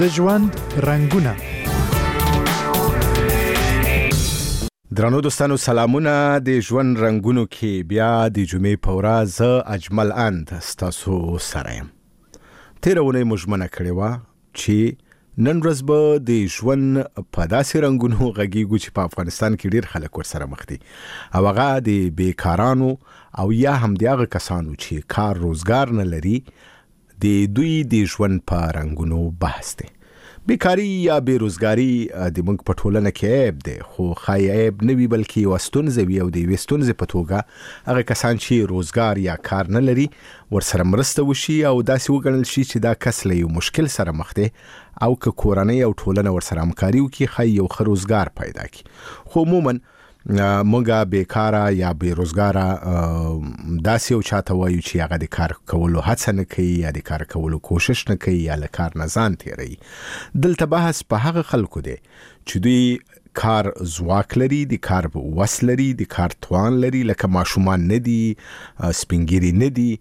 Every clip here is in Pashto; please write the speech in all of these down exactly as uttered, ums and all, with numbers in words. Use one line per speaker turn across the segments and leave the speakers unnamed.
د ژوند رنگونه.
درنو دوستانو سلامونه. د ژوند رنگونو کې بیا د جمعې په ورځ اجمل اند ستاسو سره یم. تیرونه مجمنه کړې وه چې نن ورځ به د ژوند په داسې رنگونو غږیږو چې په افغانستان کې ډیر خلک ورسره مخ دي، او هغه د بیکارانو او یا هم د هغه کسانو چې کار روزګار نه لري د دوی د ژوند په رنگونو بحث دی. بیکاری یا بیروزګاری د موږ په ټولنه کې عیب دی، خو ښایي عیب نه وي بلکې یوه ستونزه وي، او د یوې ستونزې په توګه هغه کسان چې روزګار یا کار نه لري ورسره مرسته وشي او داسې وګڼل شي چې دا کس له یو مشکل سره مخ دی، او که کورنۍ او ټولنه ورسره همکاري وکړي ښایي یو ښه روزګار پیدا کړي. خو عموماً موږ بیکاره یا بیروزګاره داسې یو چاته وایو چې هغه د کار کولو هڅه نه کوي یا د کار کولو کوشش نه کوي یا له کار نه ځان تیروي. دلته بحث په هغه خلکو دی چې دوی کار ځواک لري، د کار وس لري، د کار توان لري، لکه ماشومان نه دي، سپینګیري نه دي،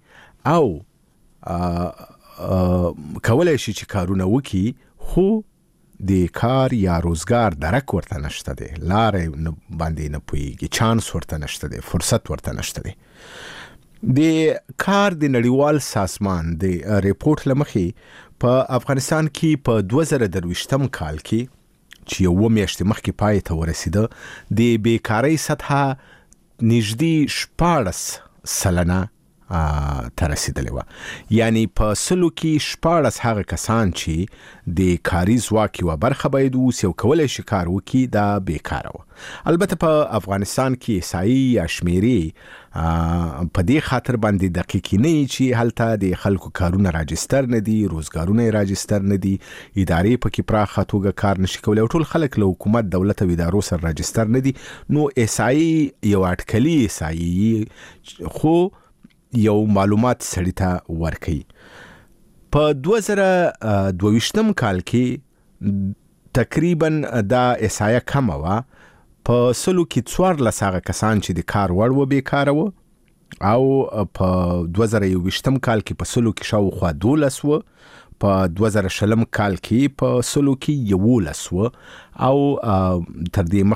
او کولی شي چې کارونه وکړي، خو د کار یا روزګار درک ورته نشته دی، لارې باندې نه پوهیږي، چانس ورته نشته دی، فرصت ورته نشته دی. د کار د نړیوال سازمان د ریپورت له مخې په افغانستان کې په دوه زره درویشتم کال کې چې یوه میاشتې مخکې پای ته ورسېده د بیکارۍ سطحه نږدې شپاړس سلنه ته رسېدلې وه، یعنی په سلو کې شپاړس هغه کسان چې د کاري ځواک یوه برخه باید اوسي او کولی شي کار وکړي دا بیکاره وه. البته په افغانستان کې احصایي یا شمیرې په دې خاطر باندې دقیقې نه چې هلته د خلکو کارونه راجستر نه دي، روزګارونه یې راجستر نه دي، ادارې پکې پراخه توګه کار نشي کولی، او ټول خلک له حکومت، دولت او ادارو سره راجستر نه دي. نو احصایي یو اټکلي احصایي خو یو معلومات سړی ته ورکوي. په دوه زره دوه ویشتم کال کې تقریبا دا احصایه کمه وه، په سلو کې څوارلس هغه کسان چې د کار وړ و بیکاره وه، او په دوه زره یو ویشتم کال کې په سلو کې شاوخوا دولس و، په دوه زره شلم کال کې په سلو کې یولس و، او تر دې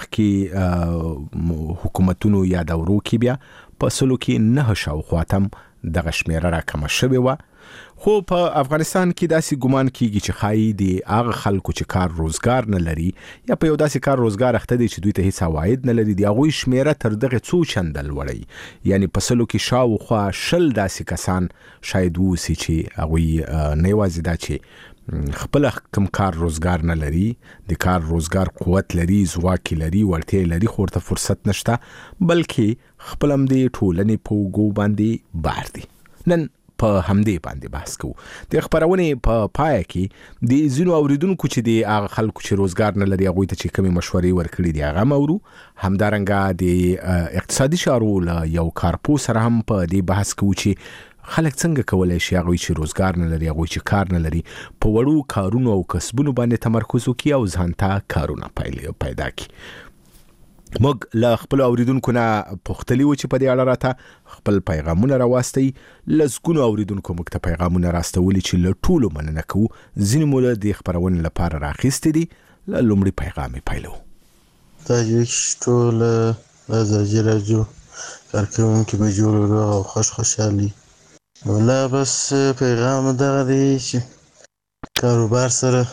مخکې حکومتونو یا دورو کې بیا په سلو کې نه شاوخوا تم دغه شمیره راکمه شوې وه. خو په افغانستان کې داسې ګمان کیږي چې ښایي د هغه خلکو چې کار روزګار نه لري یا په یو داسې کار روزګار اخته دي چې دوی ته هیڅ عواید نه لري، د هغوی شمیره تر دغه څو چنده لوړوي، یعنی په سلو کې شاوخوا شل داسې کسان شاید اوسي چې هغوی نه یوازې دا چې خپل کم کار روزګار نه لري، د کار روزګار قوت لري، ځواک لري، وړتیا لري، خو ورته فرصت نشته، بلکې خپل هم د ټولنې په اوږو باندې بار دي. نن په همدې باندې بحث کوو. د خبرونې په پای کې د ځینو اوریدونکو چې د هغه خلکو چې روزګار نه لري هغوی ته چې کومې مشورې ورکړي دي هغه هم اورو. همدارنګه د اقتصادي چارو له یو کارپوه سره هم په دې بحث کوو چې خلک څنګه کولی شي هغوی چې روزګار نه لري، هغوی چې کار نه لري، په وړو کارونو او کسبونو باندې تمرکز وکړي او ځان ته کارونه پیدا کړي. موږ له خپل اوریدونکو نه پوښتلي وو چې په دې اړه راته خپل پیغامونه راواستئ. لسګونو اوریدونکو موږ ته پیغامونه راستولي چې له ټولو مننه کوو. ځینې مو له دې خپرونې لپاره راخیستې دي. له لومړي پیغام یې پیلوو.
دا چې ټول ازادي راډیو کارکوونکي به جوړ روغ او خوش خوشحالي. ولا بس پیغام دغه دی چې کاروبار سره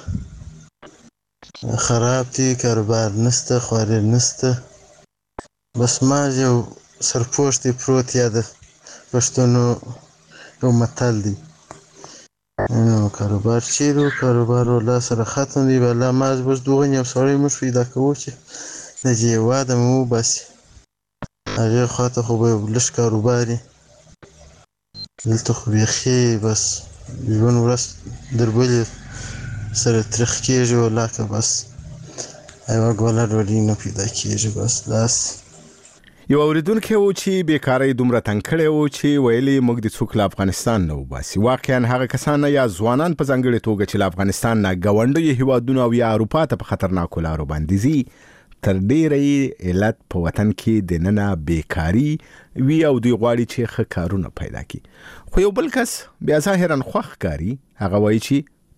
خراب دی، کاروبار نسته، خواري نسته، بس ما یو سرپوښ دی پروت، یا د پښتنو یو متل دی، نو کاروبار چیرې و، کاروبار والله سره ختم دی، والله ما بس دوغنې یو سړی موږ پیدا کوو چې د دې هېواده مو وباسي، هغې خواته خو به یو لږ کاروبار وي، دلته خو بیخي بس ژوند ورځ در بلې سره ترخ کېږي، والله که بس یوه ګوله ډوډۍ نه پیدا کېږي. بس داسې
یو اوریدونکی و چې بیکارۍ دومره تنګ کړی و چې ویلي موږ د څوک له افغانستان نه وباسي. واقعا هغه کسان یا ځوانان په ځانګړې توګه چې له افغانستان نه ګاونډیو هیوادونو او یا اروپا ته په خطرناکو لارو باندې ځي، تر ډیره علت په وطن کې د ننه بیکاری وی او دوی غواړي چې ښه کارونه پیدا کړي. خو یو بل کس بیا ظاهرا خوښ ښکاري، هغه وایي چې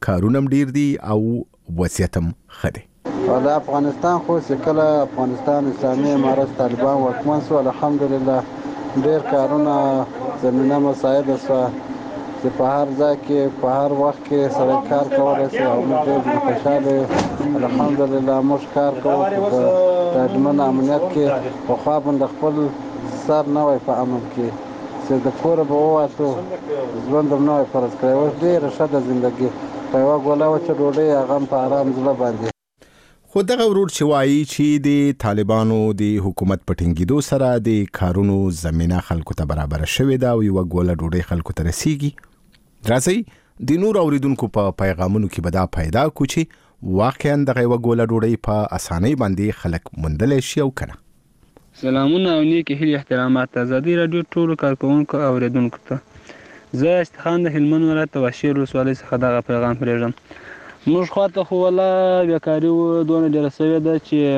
کارونه هم ډیر دي او وضعیت هم ښه دی.
د افغانستان خو چې کله افغانستان اسلامي امارت طالبان واکمن شو، الحمدلله ډیر کارونه زمینه مساعده شوه چې په هر ځای کې په هر وخت کې سړی کار کولی شي او موږ ډېر خوشحاله یو. الحمدلله موږ کار کوو په ډاډمن امنیت کې. پخوا به د خپل سر نه وای په امن کې چې د کوره به ووتو ژوند هم نه وای فرض کړی. اوس ډېره ښه ده زندګي، په یوه ګوله وچه ډوډۍ هغه هم په ارام زړه باندې.
خو دغه ورور چې وایي چې د طالبانو د حکومت په ټینګېدو سره د کارونو زمینه خلکو ته برابره شوې ده او یوه ګوله ډوډۍ خلکو ته رسیږي. راځئ د نور اوریدونکو په پیغامونو کې به دا پیدا کړو چې واقعا دغه یوه ګوله ډوډۍ په اسانۍ باندې خلک موندلی شي او که نه.
سلامونه او نیکې هیلې احترامات. ازادي راډیو ټولو کارکوونکو او اوریدونکو ته زه اشتخان د هلمند ولایت د واشیر ولسوالۍ څخه دغه پیغام پرېږدم. موږ خواته خو والله بیکاري دونه ډېره سوې ده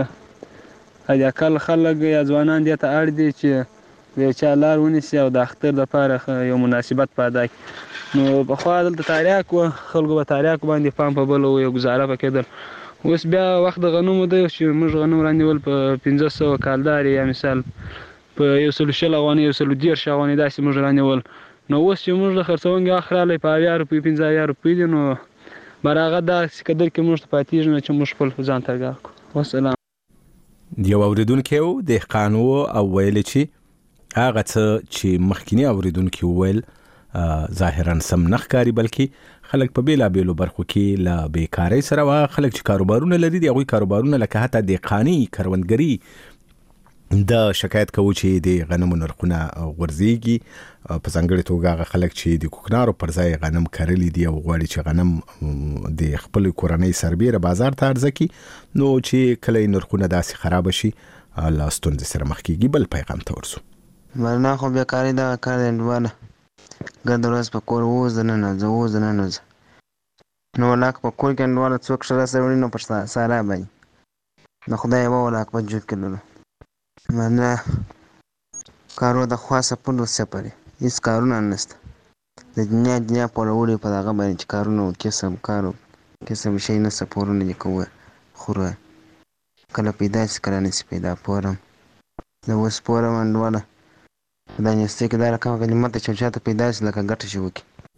چې حداقل خلک یا ځوانان دې ته اړ دي چې د چا لار ونیسي او د اختر دپاره یو مناسبت پیدا کړي. نو پخوا دلته تاریاک وه، خلکو به تاریاکو باندې پام په بل و، یو ګزاره به کېدل. اوس بیا وخت د غنمو دی چې موږ غنم رانیول په پنځه سوه کالدارې، یا مثال په یو سلو شل افغانۍ یو سلو دېرش افغانۍ داسې موږ رانیول. نو اوس چې موږ د خرڅونکي وخت راغلی په اویا روپۍ پنځه اویا روپۍ دي، نو بر هغه داسې قدر کې موږ ته پاتېږي نه چې موږ خپل ځان ته کار کړو. والسلام.
یو اوریدونکی و دهقان و او ویل چې هغه څه چې مخکینی اوریدونکي وویل ظاهرا سم نه ښکاري، بلکې خلک په بېلابېلو برخو کې له بیکارۍ سره و. خلک چې کاروبارونه لري د هغوی کاروبارونه لکه حتی دهقاني، کروندګري، د شکایت کوو چې د غنمو نرخونه غورځېږي. په ځانګړې توګه هغه خلک چې د کوکنارو پر ځای غنم کرلی دي او غواړي چې غنم د خپل کورنۍ سربیره بازار ته عرضه کړي، نو چې کله یې نرخونه داسې خرابه شي له ستونزې سره مخ کېږي. بل پیغام ته ورځو.
مرنا خو بیکاري دغه کار دی انډواله، ګرد ورځ په کور اووه دننه زه اووه دننه زه نو ولاک په کور کې انډواله څوک ښه راسره وړي نو پر سارا باندې د خدای یوه ولاک په جوب کې لرو. مرنا کارو د خوا سپلو سپرې هېڅ کارونه نشته. د دنیا دنیا پوړوړي په دغه باندې چې کارونه کسب کار کسب شی نشته، پورونه دې کوه خوره کله پیدا شي کله نشي پیدا. پورم زه اوس پورم انډواله دا نیستۍ کې دا رقم کلمه ته چې چاته پیدا شي لکه ګټه شي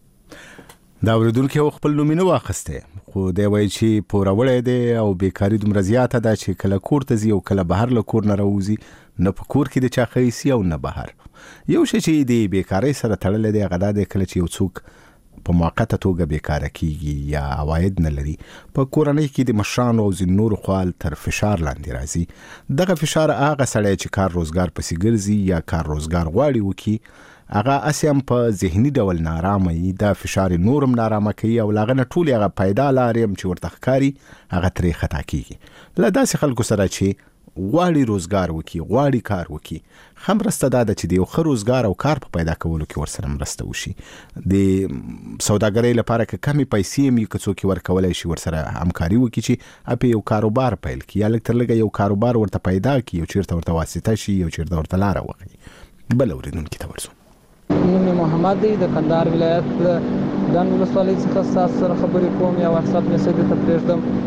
وکړي.
دا اوریدونکی او خپل نوم یې نه واخیستی، خو دی وایي چې پوروړی دی او بیکاري دومره زیاته ده چې کله کور ته ځي او کله بهر له کور نه راوځي، نه په کور کې د چا ښه ایسي او نه بهر. یو شی چې د بیکارۍ سره تړلی دی هغه دا دی کله چې یو څوک په موقته توګه بیکاره کیږي یا عواید نه لري، په کورنۍ کې د مشرانو او ځینو نورو خوا تر فشار لاندې راځي. دغه فشار هغه سړی چې کار روزګار پسې ګرځي یا کار روزګار غواړي وکړي، هغه هسې هم په ذهني ډول نارامه وي. دا فشار یې نور هم نارامه کوي او له هغه نه ټولې هغه پیدا لارې هم چې ورته ښکاري هغه ترې خطا کېږي. له داسې خلکو سره چې غواړي روزګار وکړي، غواړي کار وکړي، ښه مرسته دا ده چې د یو ښه روزګار او کار په پیدا کولو کې ورسره مرسته وشي. د سوداګرۍ لپاره که کمې پیسې هم وي، که څوک یې ورکولی شي ورسره همکاري وکړي چې اپې یو کاروبار پیل کړي یا لږ تر لږه یو کاروبار ورته پیدا کړي، یو چېرته ورته واسطه شي، یو چېرته ورته لاره وښیي. بل اورېدونکي ته ورځو.
نوم محمد دی، د کندهار ولایت د ډنډ ولسوالۍ څخه ستاسو سره خبرې کوم. یا واتساپ میسج ته پرېږدم.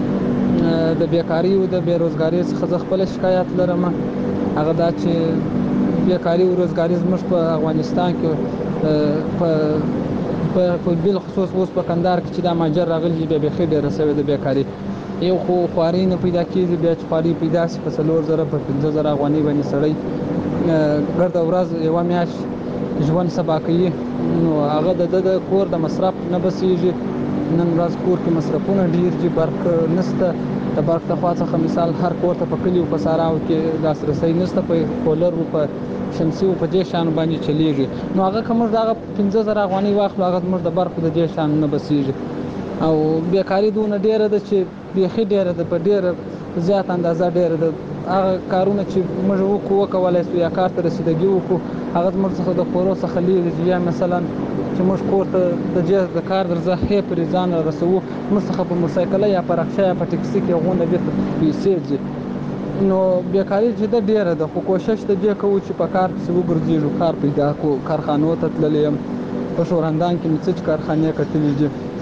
د بیکاري او د بېروزګارۍ څخه زه خپله شکایت لرم. هغه دا چې بیکاري او روزګاري زموږ په افغانستان کې په په بالخصوص اوس په کندهار کې چې دا ماجر راغلی بیا بیخي ډېره سوې ده بیکاري. یو خو خوارۍ نه پیدا کېږي، بیا چې خوارۍ پیدا شي په څلور زره په پنځه زره افغانۍ باندې سړی ګرده ورځ یوه میاشت ژوند سبا کوي، نو هغه د ده د کور د مصرف نه بسېږي. نن ورځ کور کې مصرفونه ډېر دي، برق نشته. د برق د خوا څخه مثال هر کور ته په کلیو په ساراو کې لاسرسی نشته، په کولر و په شمسي و په دې شیانو باندې چلیږي. نو هغه که موږ د هغه پنځه زره افغانۍ واخلو، هغه زموږ د برقو د دې شیانو نه بسېږي. او بیکاري دونه ډېره ده چې بیخي ډېره ده، په ډېره زیات اندازه ډېره ده. هغه کارونه چې موږ وکړو وکولی شو یا کار ته رسیدګي وکړو، هغه زموږ څخه د کورو څخه لرې دي. یا مثلا چې موږ کور ته د دې د کار درځه هې پرې ځان رسوو، موږ څخه په موټرسایکله یا په رکشه یا په ټکسي کې غونډه بېرته پیسې ځي. نو بیکاري چې ده ډېره ده، خو کوشش د دې کوو چې په کار پسې وګرځېږو، کار پیدا کړو. کارخانو ته تللی یم، په شورندان کې مې څه چې کارخانې کتلې دي،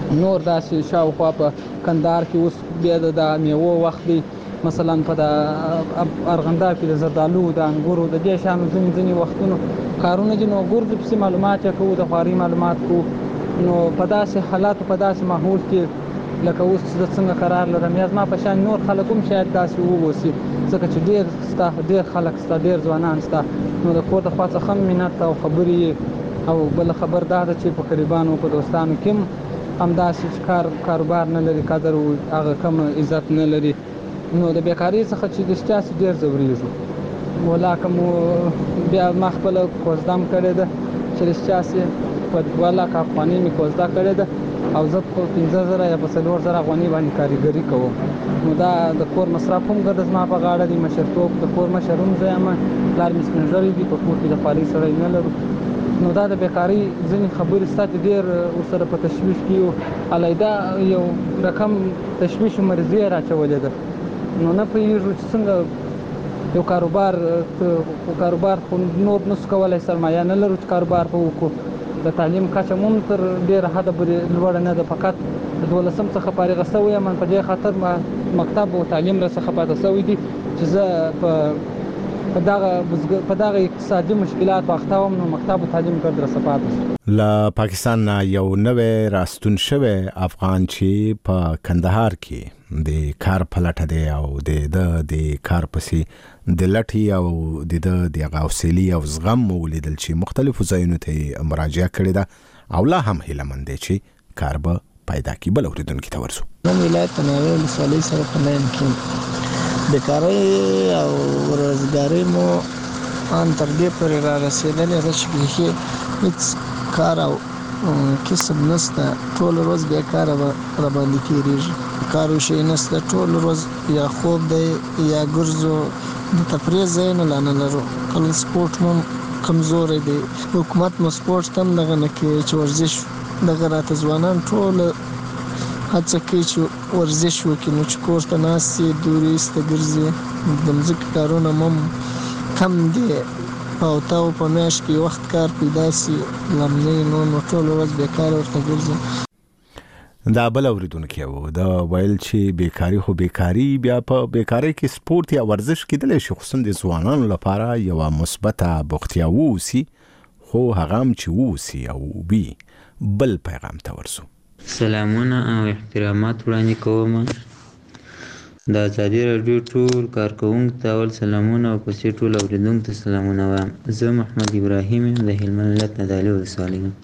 نور داسې شاوخوا په کندهار کې اوس بیا د میوو وخت دی، مثلا په د ارغنداب کې د زردالو د انګورو د دې شانو ځینې ځینې وختونو کارونه دي. نو ګرځو پسې معلومات یې کوو، د خواري معلومات کوو. نو په داسې حالاتو په داسې ماحول کې لکه اوس زه څنګه قرار لرم یا زما په شان نور خلک هم شاید داسې واوسي، ځکه چې ډېر ستا ډېر خلک ستا ډېر ځوانان ستا، نو د کور د خوا څخه هم منت او خبرې. او بله خبر دا ده چې په قریبانو په دوستانو کې هم همداسې چې کار کاروبار نه لري، قدر او هغه کم عزت نه لري. نو د بیکارۍ څخه چې رښتیا سي ډېر ځورېږو. ولاکه مو بیا ما خپله کوزده هم کړې ده چې رښتیا سي په دوه لکه افغانۍ مې کوزده کړې ده او زه په پنځه زره یا په څلور زره افغانۍ باندې کاریګري کوم. نو دا د کور مصرف هم ګډه زما په غاړه دی، مشرتوب د کور مشر هم زه یم، پلار مې سپین ږیری دی، په کور کې د خوارۍ سړی نه لرو. نو دا د بیکارۍ ځینې خبرې ستا چې ډېر ورسره په تشویش کې یو علیحده یو رقم تشویش مرضي یې راچولې ده. نو نه پوهېږو چې څنګه یو کاروبار کاروبار خو نور نسو کولی، سرمایه نه لرو چې کاروبار په وکړو. د تعلیم کچه مو هم تر ډېره حده پورې لوړه نه ده، فقط د دولسم څخه فارغه شوی یم. په دې خاطر مکتب او تعلیم راڅخه پاته شوی دي چې زه په په دغه په دغه اقتصادي مشکلات واخته وم، نو مکتب او تعلیم ګډ راڅخه پاته شو.
له پاکستان نه یو نوی راستون شوی افغان چې په کندهار کې د کار په لټه دی او د د د کار پسې د لټي او د د د حوصلې او زغم ولیدل چې مختلفو ځایونو ته مراجعه کړې ده او لا هم هیله مند دی چې کار به پیدا کړي. بل اوریدونکي ته ورسو.
نن ولایت تنوع ولسوالۍ سره په لاین کې بیکارۍ او روزګارۍ مو ان تر دې پورې را رسېدلې ده چې بیخي هېڅ کار او کسب نشته، ټول ورځ بیکاره به راباندې تېرېږي. کار او شی نشته، ټول ورځ یا خوب دی یا ګرځو، د تفریح ځایونه لا نه لرو. کله سپورټ مو کمزوری دی، حکومت مو سپورټ ته هم دغه نه کوي چې ورزش دغه راته ځوانان ټول هڅه کوي چې ورزش وکړي، نو چې کور ته ناست یې دورې ایسته ګرځي. د مځکې کارونه هم کم دي، او تاو په میاشت کې وخت کار پیدا سي لمنې نو نو ټول ورځ بیکاره ورته ګرځي.
دا بل اوریدونکي وو دا ویل چې بیکاری خو بیکاری، بیا په بیکاری کې سپورت یا ورزش کېدلی شي، خصوصا د ځوانانو لپاره یوه مثبته بوختیا واوسي، خو هغه هم چې واوسي او وي. بل پیغام ته ورسو.
سلامونه او احترامات وړاندې کوم. د ازادي راډیو ټول کارکوونکو ته اول سلامونه او پسې ټول اوریدونکو ته سلامونه وایم. زه محمد ابراهیم یم د هلمند ولایت ندالي ولسوالۍ یم.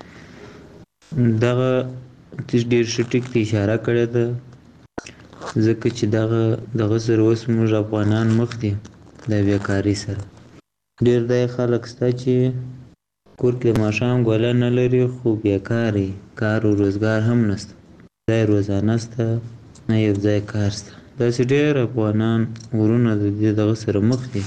دغه ډېر ښه ټکي ته اشاره کړې ده، ځکه چې دغه دغه سره اوس موږ افغانان مخ دي د بیکارۍ سره. ډېر داسې خلک شته چې کور کې د ماښام ګوله نه لري خو بیکاره یې، کار او روزګار هم نشته، ځای روزانه شته نه یو ځای کار شته. داسې ډېر افغانان ورونه د دې دغه سره مخ دي.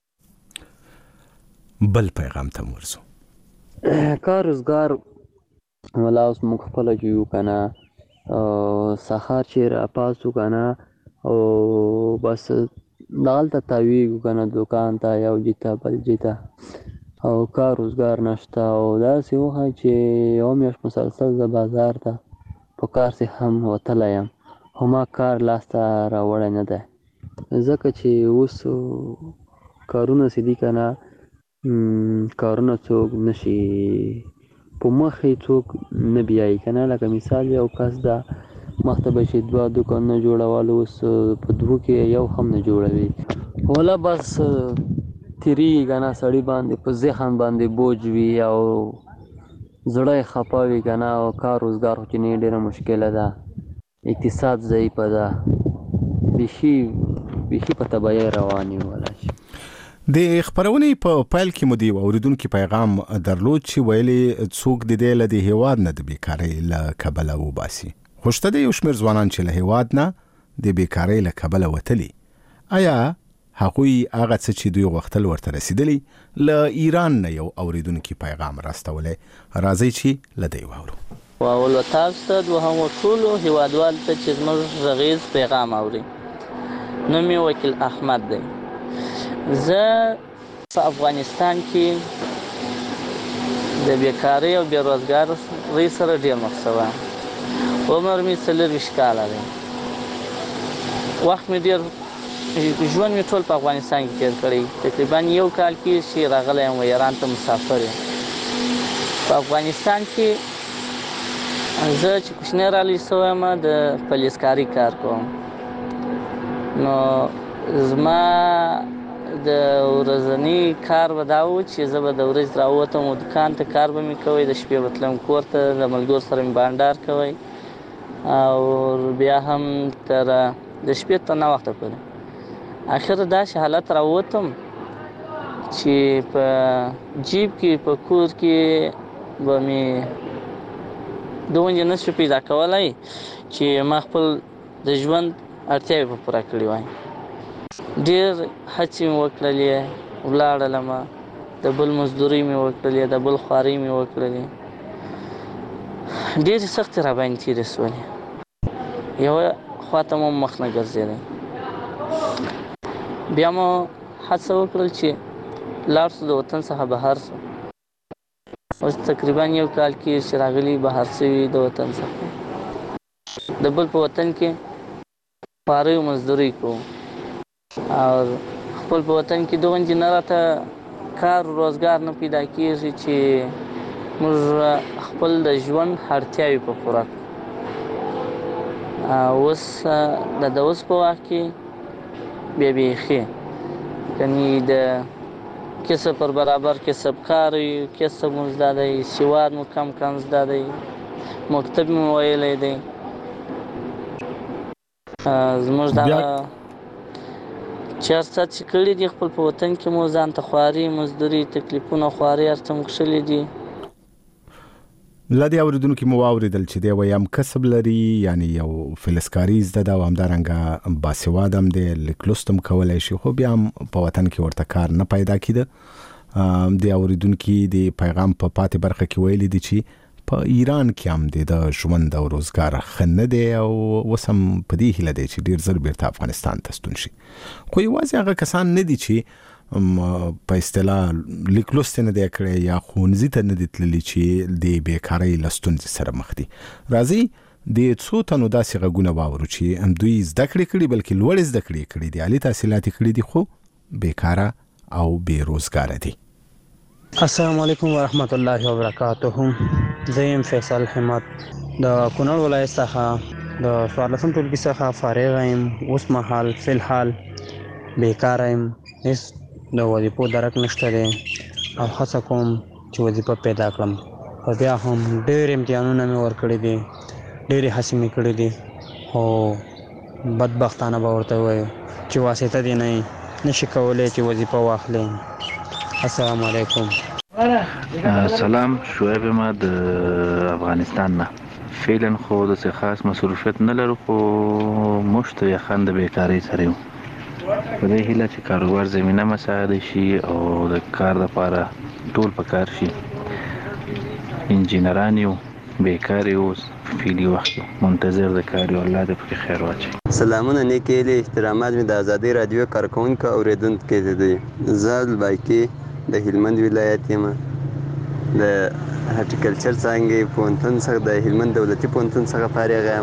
بل پیغام ته ورسو.
کار روزګار ولا اوس موږ خپله چې یو که نه سهار چې راپاڅو که نه او بس دغلته تاویږو که نه دوکان ته یو جي ته بل جي ته، او کار روزګار نشته. او داسې وښایي چې یوه میاشت مسلسل زه بازار ته په کار سې هم وتلی یم، خو ما کار لاسته راوړی نه دی، ځکه چې اوس کارونه چې دي که نه کارونه څوک نشي په مخې څوک نه بیایي که نه. لکه مثال یو کس ده مخته به چې دوه دوکانونه جوړول، اوس په دوو کې یو هم نه جوړوي، ولا بس تیریږي که نه سړي باندې په ذهن باندې بوج وي او زړه یې خفه وي که نه. او کار روزګار خو چې نه ډېره مشکله ده، اقتصاد ضعیفه ده، بیخي بیخي په تباهۍ روان یو. ولا شي
د خبرونې په پیل کې مو د یو اوریدونکي پیغام درلود چې ویلي څوک د دې له د هېواد نه د بیکارۍ له کبله وباسي، خو شته د یو شمېر ځوانان چې له هېواد نه د بیکارۍ له کبله وتلي. آیا هغوی هغه څه چې دوی غوښتل ورته رسېدلي؟ له ایران نه یو اوریدونکي پیغام راستولی، راځئ چې له دی واورو.
اول تاسو ته دوهمو ټولو هیوادوالو ته چې زموږ غږیز پیغام اوري. نوم یې وکیل احمد دی. زه په افغانستان کې د بیکارۍ او بېروزګارۍ سره ډېر مخ شوی یم. عمر مې څلرویشت کاله دی. وخت مې ډېر ژوند مې ټول په افغانستان کې تېر کړی. تقریبا یو کال کې چې راغلی یم ایران ته مسافر یم. په افغانستان کې زه چې کوچنی رالی سوی یم د پولیسکاري کار کوم. نو زما د ورځني کار به دا و چې زه به د ورځې راووتم او دوکان ته کار به مې کوی، د شپې به تلم کور ته، د ملګرو سره مې بانډار کوی او بیا هم تر د شپې تر ناوخته پورې. اخر داسې حالت راووتم چې په جیب کې په کور کې به مې دومره نه شو پیدا کولی چې ما خپل د ژوند اړتیاوې به پوره کړې وای. ډېر هڅې مې وکړلې، ولاړلم، د بل مزدورۍ مې وکړلې، د بل خوارۍ مې وکړلې، ډېرې سختې راباندې تېرې شولې. یوه خوا ته مو مخ نه ګرځېدی. بیا مو هڅه وکړل چې لاړ شو، د وطن څخه بهر شو. اوس تقریبا یو کال کې چې راغلي بهر شوي د وطن څخه، د بل په وطن کې خوارۍ او مزدورۍ کوو او خپل په وطن کې دومره نه راته کار روزګار نه پیدا کېږي چې موږ خپل د ژوند اړتیاوې په پوره کړو. اوس د د اوس په وخت کې بیا بیخي یعنې د کسب پر برابر کسب کار یو، کسب مو زده دی، سواد مو کم کم زده دی، مکتب مو ویلی دی. زموږ دغه چې هر څه چې کړي دي خپل په وطن کې مو ځان ته خواري، مزدوري، تکلیفونه، خواري هر څه مو کښلي دي.
له دې اورېدونکو مو واورېدل چې دی ویم کسب لري، یعنی یو فلزکاري زده ده او همدارنګه باسواد هم دی، لیک لوست هم کولی شي، خو بیا هم په وطن کې ورته کار نه پیدا کېده. د اورېدونکي د پیغام په پاتې برخه کې ویلي دي چې په ایران کې هم د ژوند او روزګار ښه نه دی او اوس هم په دې هیله دی چې ډېر ژر بیرته افغانستان ته ستون شي. خو یوازې هغه کسان نه دي چې په اصطلاح لیک لوست نه دی کړی یا ښوونځي ته نه دي تللي چې د بیکارۍ له ستونزې سره مخ دي. راځئ د څو تنو داسې غږونه واورو چې هم دوی زده کړې کړي، بلکې لوړې زده کړې کړي دي، عالي تحصیلات یې کړي دي، خو بیکاره او بې روزګاره دي.
السلام علیکم ورحمت الله وبرکاته. زه یم فیصل حمد د کونړ ولایت څخه د څوارلسم ټولګي څخه فارغ یم. اوس مهال فی الحال بیکاره یم، هېڅ د وظیفو درک نشته دی او هڅه کوم چې وظیفه پیدا کړم. خو بیا هم ډېر امتحانونه مې ورکړي دي، ډېرې هڅې مې کړي دي، خو بدبختانه به ورته ووایو چې واسطه دې نه نشي کولی چې وظیفه واخلې. السلام علیکم.
سلام، شعیب ما د افغانستان نه. فعلا خو داسې خاص مصروفیت نه لرو، خو موږ ته یخن د بیکارۍ سره یو. په دې هیله چې کاروبار زمینه مساعده شي او د کار لپاره ټول په کار شي. انجینران یو، بیکار یو، فعلي وخت منتظر د کار یو. الله دې پکې خیر واچوي.
سلامونه نیکې هیلې احترامات مې د ازادۍ راډیو کارکوونکو اورېدونکو ته دي. زه الباقي د هلمند ولایت یم، د هارټیکلچر څانګې پوهنتون څخه د هلمند دولتي پوهنتون څخه فارغ یم.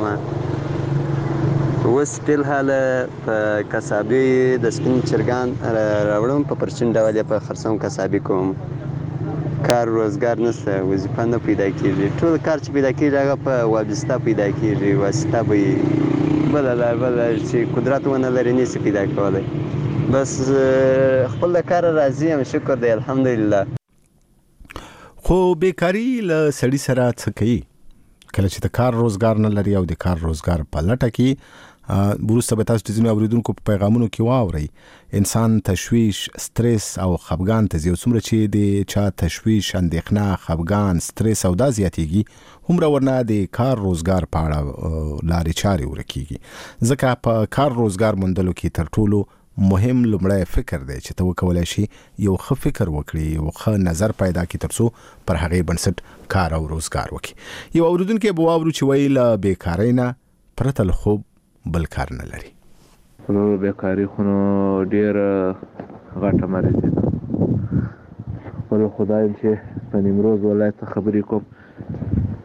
اوس فی الحال په کسابي د سپین چرګان راوړم، په پرچین ډول یې په خرڅوم، کسابي کوم. کار روزګار نشته، وظیفه نه پیدا کېږي. ټول کار چې پیدا کېږي هغه په وابسته پیدا کېږي، واسطه به یې بله لار بله چې قدرت ونه لري نشي پیدا کولی. بس خپل د کار راضي یم، شکر دی، الحمدلله.
خو بیکاري له سړي سره څه کوي؟ کله چې د کار روزګار نه لري او د کار روزګار په لټه کې، وروسته به تاسو د ځینو اورېدونکو په پیغامونو کې واورئ، انسان تشویش، سترس او خفګان ته ځي. څومره چې د چا تشویش، اندېښنه، خفګان، سترس او دا زیاتېږي، هومره ورنه د کار روزګار په اړه لارې چارې ورکېږي. ځکه په کار روزګار موندلو کې تر ټولو مهم لومړی فکر دی چې ته وکولی شي یو ښه فکر وکړي، یو ښه نظر پیدا کړي تر څو پر هغې بنسټ کار او روزګار وکړي. یو اورېدونکی به واورو چې وایي له بیکارۍ نه پرته له خوب بل کار نه لري.
نو بیکاري خو نو ډېره غټه مرضي ده. خپل خدای چې په نیمروز ولایت ته خبرې کوم،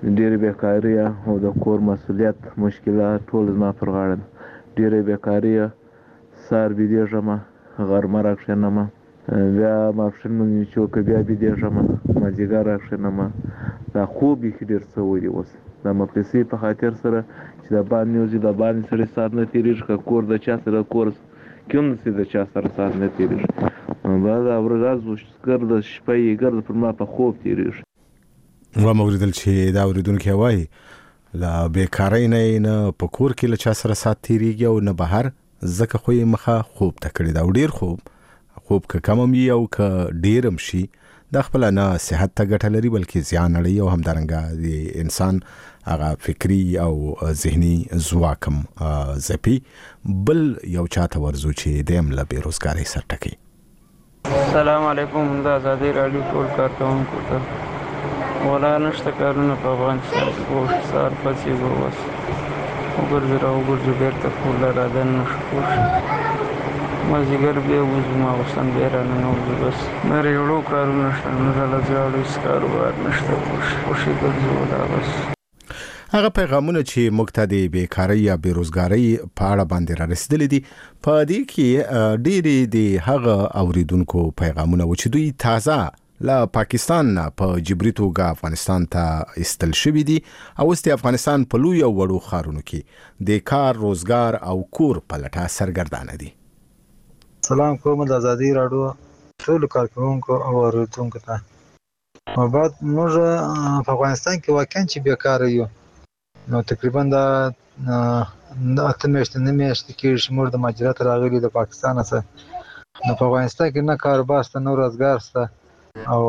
ډېرې بیکاري او د کور مسؤلیت مشکلات ټول زما پر غاړه ده. ډېرې بیکاري، سهار بېدېږم غرمه راکښېنم، بیا ماپښین مونځ چې وکړه بیا بېدېږم، مازدیګر راکښېنم. دا خوب بیخي ډېر سوی دی اوس د مفلسۍ په خاطر سره چې د باندې وځي د باندې سړی ساعت نه تېرېږي، که کور د چا سره کور کې هم داسې د چا سره ساعت نه تېرېږي. بعد ورځ ګرده شپه یې ګرده پر ما په خوب تېرېږي.
ومه اورېدل چې دا اورېدونکی وایي له بېکارۍ نه یې نه په کور کې له چا سره ساعت تېرېږي او نه بهر، ځکه خو یې مخه خوب ته کړې ده. او ډېر خوب خوب که کم هم وي او که ډېر هم شي دا خپله نه صحت ته ګټه لري بلکې زیان اړوي او همدارنګه د انسان هغه فکري او ذهني ځواک هم ځپي. بل یو چاته ورځو چې دی هم له بېروزګارۍ سر ټکوي.
السلام علیکم. د ازادۍ راډیو ټول کارکوونکو ته ولا نشته کارونه په افغانستان کې، پوه شو سهار پاڅېږو بس وګرځو را وګرځو بېرته کور له رادن نه شو، پوه شو مازدیګر بیا وځو ماخوستن بیا راننوځو. بس نور یوړو کارونه شته، نه ډله ځاړو هېڅ کاروبار نشته، پوه شو خوشې ګرځو دا بس.
هغه پیغامونه چې موږ ته د بیکارۍ یا بیروزګارۍ په اړه باندې را رسېدلي دي، په دې کې ډېرې د هغه اوریدونکو پیغامونه و چې دوی تازه له پاکستان نه په جبري توګه افغانستان ته ایستل شوي دي او اوس د افغانستان په لویو وړو ښارونو کې د کار، روزګار او کور په لټه سرګردانه دي.
سلام کوم د ازادۍ راډیو ټولو کارکوونکو او اوریدونکو ته. بعد موږ په افغانستان کې واقعا چې بیکاره یو، نو تقریبا دا اته میاشتې نه میاشتې کېږي چې موږ د مهاجرت راغلي د پاکستان څخه. نو په افغانستان کې نه کاروبار شته نه روزګار شته، او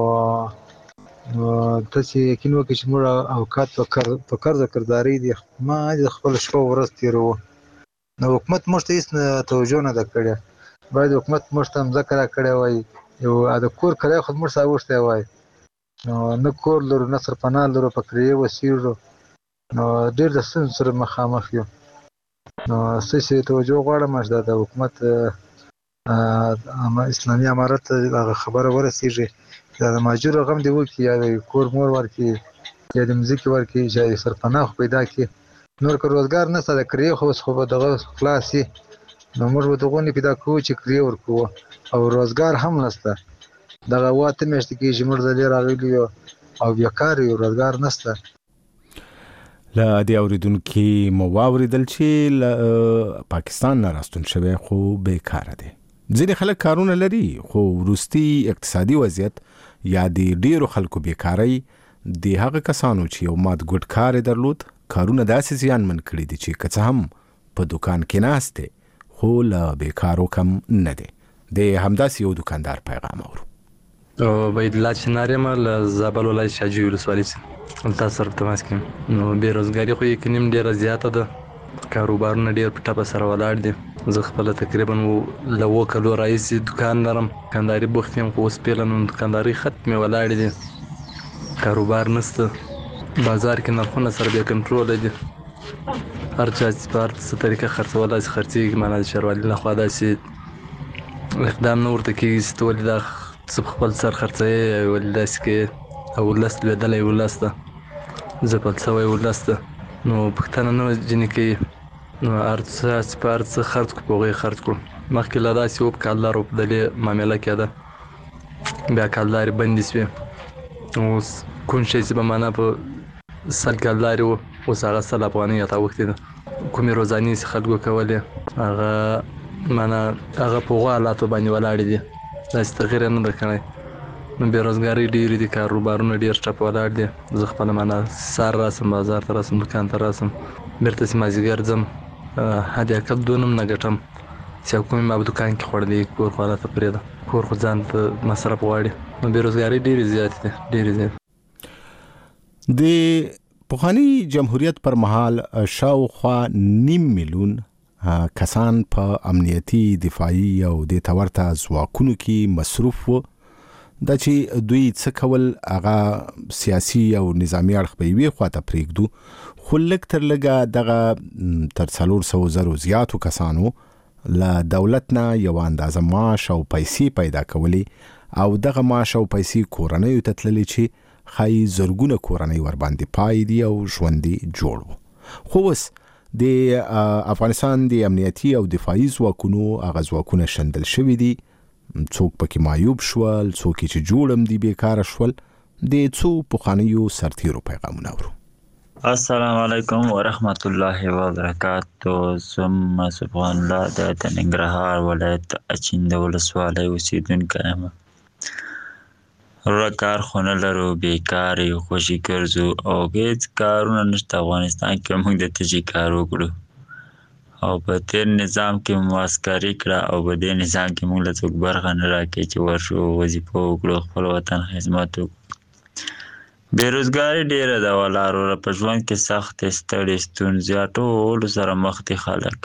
تاسې یقین وکړئ چې موږ اوقات په قرض او قرضدارۍ دي، ما د خپله شپه ورځ تېروو. نو حکومت موږ ته هېڅ توجه نه ده کړې. باید حکومت موږ ته مځکه راکړې وای، یو د کور کرایه خو موږ ته اوښتی وای. نو نه کور لرو نه سرپناه لرو، په کرایې اوسېږو، نو ډېر د ستونزو سره مخامخ یو. نو ستاسې توجه غواړم چې دا د حکومت اسلامي امارت ته هغه خبره ورسېږي چې د مهاجرو غم دې وکړي، یا د کور مور ورکړي، یا د مځکې ورکړي، یا د سرپناه خو پیدا کړي. نور که روزګار نشته د کرایې خو اوس خو به دغه خلاص شي، نو موږ به دغونې پیدا کوو چې کرایې ورکوو، او روزګار هم نشته. دغه اوه اته میاشتې کېږي چې موږ دلې راغلي یو او بیکاره یو، روزګار نشته.
له دې اورېدونکي مو واورېدل چې له پاکستان نه راستون شوی خو بیکاره دی. ځینې خلک کارونه لري خو وروستي اقتصادي وضعیت یا د ډېرو خلکو بیکارۍ د هغه کسانو چې یو مات ګوډ کار یې درلود کارونه داسې زیانمن کړي دي چې که څه هم په دوکان کې ناست دی خو له بیکارو کم نه دی. د همداسې یو دوکاندار پیغام اورو.
باید الله چنار یم له زابل ولایت شاجوی ولسوالۍ څخه تاسو سره تماس کوم. نو بېروزګاري خو یقیني ډېره زیاته ده، کاروبارونه ډېر په ټپه سره ولاړ دي. زه خپله تقریبا له اووه کلو راهیسې دوکان لرم، دوکانداري بوخت یم، خو اوس فعلا دوکانداري ختمې ولاړې دي، کاروبار نشته، بازار کې نرخونه سره بې کنټروله دي، هر چا چې په هر څه طریقه خرڅولی شي خرڅېږي، معنا د ښاروالي لخوا داسې اقدام نه ورته کېږي چې ته ولې دا څه په خپل سر خرڅوې، ولې داسې کوې، او ولس لوېدلی ولس ده، ځپل شوی ولس ده. نو پوښتنه نه ځینې کوي، نو هر څه چې په هر څه خرڅ کړو په هغو یې خرڅ کړو. مخکې له داسې و په کالدارو په دلې معامله کېده، بیا کالدارې بندې شوې. اوس کوم شی چې به معنا په سل کالدارې و اوس هغه سل افغانۍ راته اوښتې ده. کومې روزانې چې خلکو کولې هغه معنا هغه په هغو حالاتو باندې ولاړې دي، داسې تغیر یې نه ده کړی. نو بېروزګارۍ ډېرې دي، کاروبارونه ډېر ټپ ولاړ دي. زه خپله معنا سهار راسم بازار ته راسم دوکان ته راسم بېرته چې مازدیګر ځم حد اقل دوه نیم نه ګټم چې کومې ما په دوکان کې خوړلې، کور خو هلته پرېږده، کور خو ځان ته مصرف غواړي. نو بېروزګارۍ ډېرې زیاتې دي، ډېرې زیاتې.
د پخواني جمهوریت پر مهال شاوخوا نیم میلیون کسان په امنیتي، دفاعي او دې ته ورته ځواکونو کې مصروف و. دا چې دوی څه کول هغه سیاسي او نظامي اړخ به یوې خواته پرېږدو، خو لږ تر لږه دغه تر څلور سوو زرو زیاتو کسانو له دولت نه یوه اندازه معاش او پیسې پیدا کولې، او دغه معاش او پیسې کورنیو ته تللې چې خای زرګونه کورنۍ ور باندې پای دي او ژوندي جوړ وو. خو اوس د افغانستان د امنیتي او دفاعي ځواکونو هغه ځواکونه شندل شوي دي، څوک پکې معیوب شول، څوک چې جوړم دي بیکاره شول. د څو پخوانیو سرتیرو پیغامونه اورو.
السلام علیکم ورحمت الله وبرکاته. زم سبحان الله د ننګرهار ولایت اچین د ولسوالۍ اوسیدونکی یم. وروره کار خو نه لرو، بیکار یو، خوشي ګرځو او هېڅ کارونه نشته. افغانستان کې موږ د تجي کار وکړو او په تېر نظام کې مو عسکري کړه او په دې نظام کې موږ له څوک برخه نه راکړي چې ورشو وظیفه وکړو، خپل وطن خدمت وکړو. بېروزګاري ډېره ده والله وروره، په ژوند کې سختې ستړې ستونزې ټولو سره مخ دي خلک.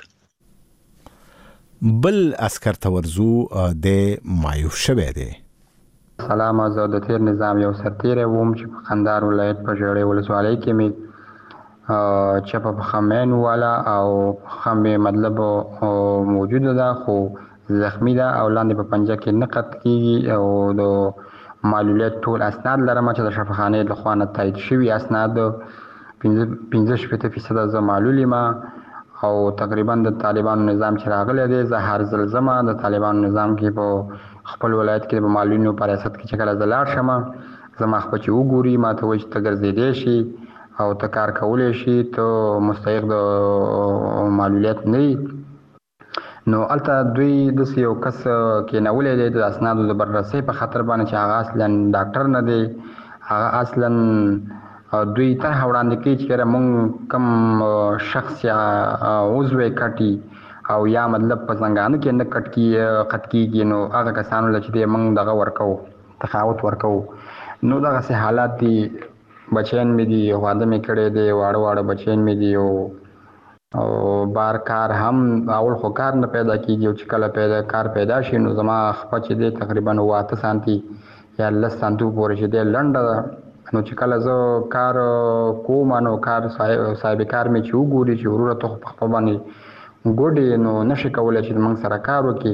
بل عسکر ته ورځو د معیوب شوی دی.
سلام، زه د تیر نظام یو سرتیری وم چې په قندهار ولایت په ژړۍ ولسوالۍ کې مې چپه پښه مین واله او پښه مې مطلب موجوده ده خو زخمی ده او لاندې په پنجه کې نه قط کېږي او د معلولیت ټول اسناد لرم چې د شفاخانې له خوا نه تایید شوي اسناد پنځه شپېته فیصده زه معلول یم او تقریبا د طالبانو نظام چې راغلی دی زه هر ځل ځمه د طالبانو نظام کې په خپل ولایت کې په معلولینو په ریاست کې چې کله زه لاړ شم زما خپه چې وګوري ما ته وایي چې ته ګرځېدی شي او ته کار کولی شي، ته مستحق د معلولیت نه یي. نو هلته دوی داسې یو کس کېنولی دی د اسنادو د بررسۍ په خاطر باندې چې هغه اصلا ډاکټر نه دی، هغه اصلا دوی طرحه وړاندې کوي چې یاره موږ کوم شخص یا عضو یې کټي او یا مطلب په زنګانو کې نه کټ کېږي نو هغه کسانو له چې دی موږ دغه ورکوو، تقاوت ورکوو. نو دغسې حالات دي. بچیان مې دي، واده مې کړی دی، واړه واړه بچیان مې دي او بار کار هم اول خو کار نه پیدا کېږي او چې کله پیدا کار پیدا شي نو زما خپه چې دی تقریبا اوه اته سانتي یا لس سانتو پورې چې دی لنډه ده. نو چې کله زه کار کوم نو کار صاحب کار مې چې وګوري چې وروره ته خو په خپه باندې ګوډې نو نشي کولی چې موږ سره کار وکړي.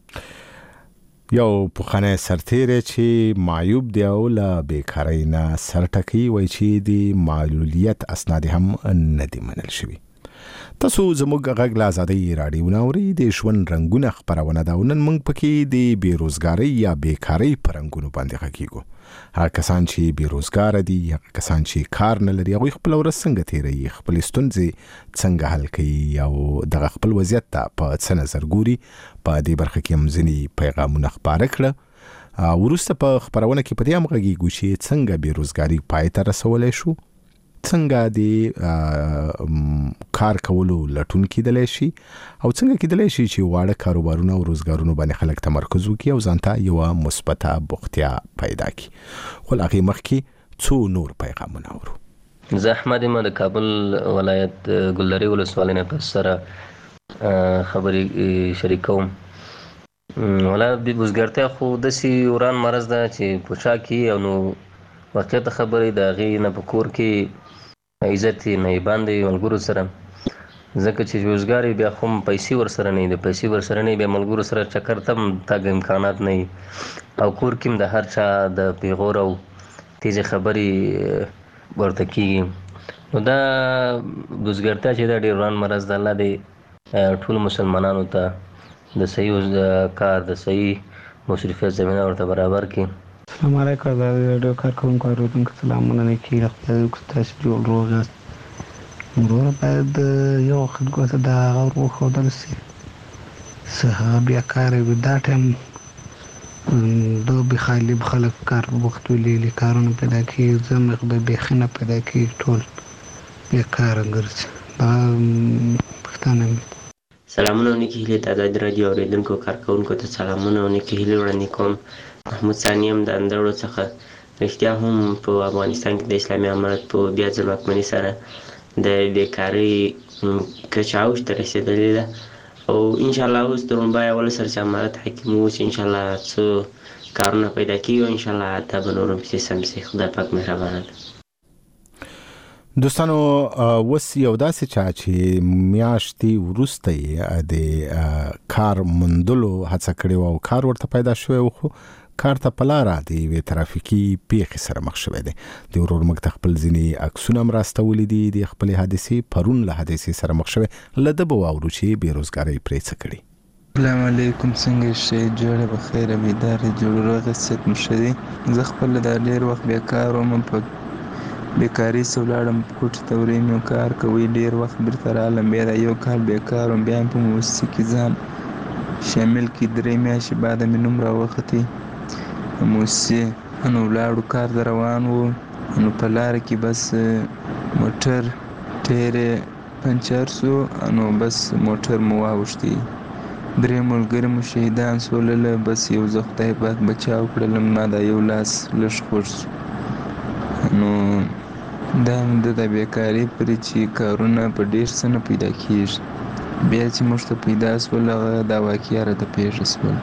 یو پخوانی سرتیری چې معیوب دی او له بیکارۍ نه سر ټکوي وایي چې د معلولیت اسناد هم نه دي منل شوي. تاسو زموږ غږ له ازادۍ راډیو نه اورئ، د ژوند رنګونه خپرونه ده او نن موږ پکې د بېروزګارۍ یا بیکارۍ په رنګونو باندې غږیږو. هغه کسان چې بېروزګاره دي، هغه کسان چې کار نه لري، هغوی خپله ورځ څنګه تېروي، خپلې ستونزې څنګه حل کوي او دغه خپل وضعیت ته په څه نظر ګوري. په دې برخه کې هم ځینې پیغامونه خپاره کړه. وروسته په خپرونه کې په دې هم غږیږو چې څنګه بېروزګاري پای ته رسولی شو، څنګه د کار کولو لټون کېدلی شي او څنګه کېدلی شي چې واړه کاروبارونه او روزګارونو باندې خلک تمرکز وکړي او ځان ته یوه مثبته بوختیا پیدا کړي. خو له هغې مخکې څو نور پیغامونه اورو.
زه احمد یم د کابل ولایت ګلدرې ولسوالۍ نه تاسو سره خبرې شریکوم. ولا د بزګرتیا خو داسې وران مرض ده چې په چا کې او نو واقعیت خبرې د هغې نه په کور کې عزت نه یې باندې ملګرو سره، ځکه چې روزګار یې بیا خو پیسې ورسره نه وي، د پیسې ورسره نه وي بیا ملګرو سره چکر ته هم تګ امکانات نه وي او کور کې هم د هر چا د پیغور او تیزې خبرې ورته کېږي. نو دا بزګرتیا چې دا ډېر وران مرض د الله دې ټولو مسلمانانو ته د صحیح کار د صحیح مصرفیت زمینه ورته برابر کړي.
السلام علیکم، د ریډیو کارکوونکو اورېدونکو سلامونه نه کېږي، خدای دې وکړي تاسو جوړ روغ یاست. وروره باید یو وخت ګوته د هغه ور وښودل شي چې هغه بیکاره وي. دا ټایم دو بخالي خلک کار وخت ولیلي کارونه پیدا کېږي، زموږ د بیخي نه پیدا کېږي، ټول بیکاره ګرځي. دا پښتانه مې
سلامونه او نیکې هیلې د ازادي راډیو اورېدونکو کارکوونکو ته سلامونه او نیکې هیلې وړاندې کوم. محمود ثاني یم د اندړو څخه. رښتیا هم په افغانستان کې د اسلامي امارت په بیا ځل واکمنۍ سره د بیکارۍ کچه اوج ته رسېدلې ده او انشاءالله اوس د رومبای اول سره چې امارت حاکم اوس انشاءالله څه کارونه پیدا کېږي او انشاءالله دا به نور هم پسې سم شي. خدای پاک مهربانه ده.
دوستانو اوس یو داسې چا چې میاشتې وروسته یې د کار موندلو هڅه کړې وه او کار ورته پیدا شوی و خو کار ته په لاره د یوې ترافیکي پیښې سره مخ شوی دی. د ورور مږ ته خپل ځینې عکسونه هم راستولي دي د خپلې حادثې. پرون له حادثې سره مخ شوی، له ده به واورو چې بېروزګارۍ پرې څه کړي.
السلام علیکم، څنګه شئ؟ جوړه بخیره، بیداره جوړ روغه صحت مو ښه دی. زه خپله دا ډېر وخت بېکار وم، په بېکارۍ سه ولاړم کوټې ته، ورې مې کار کوئ، ډېر وخت بېرته رالم، بیا دا یو کال بېکار وم، بیا مې په موسسې کې ځان شامل کړي. درې میاشتې بعده مې نوم راوختی د موسسې، نو ولاړو کار ته روان وو، نو په لاره کې بس موټر ټیر یې پنچر سو، نو بس موټر مو واوښتی. درې ملګري مو شهیدان سولله، بس یو زه خدای پاک بچاو کړلم، ما دا یو لاس لږ خوږ سو. نو دا هم د د بېکارۍ پرې چې کارونه په ډېر څه نه پیدا کېږي، بیا چې موږ ته پیدا سول هغه دا واقعه راته پېښه سول.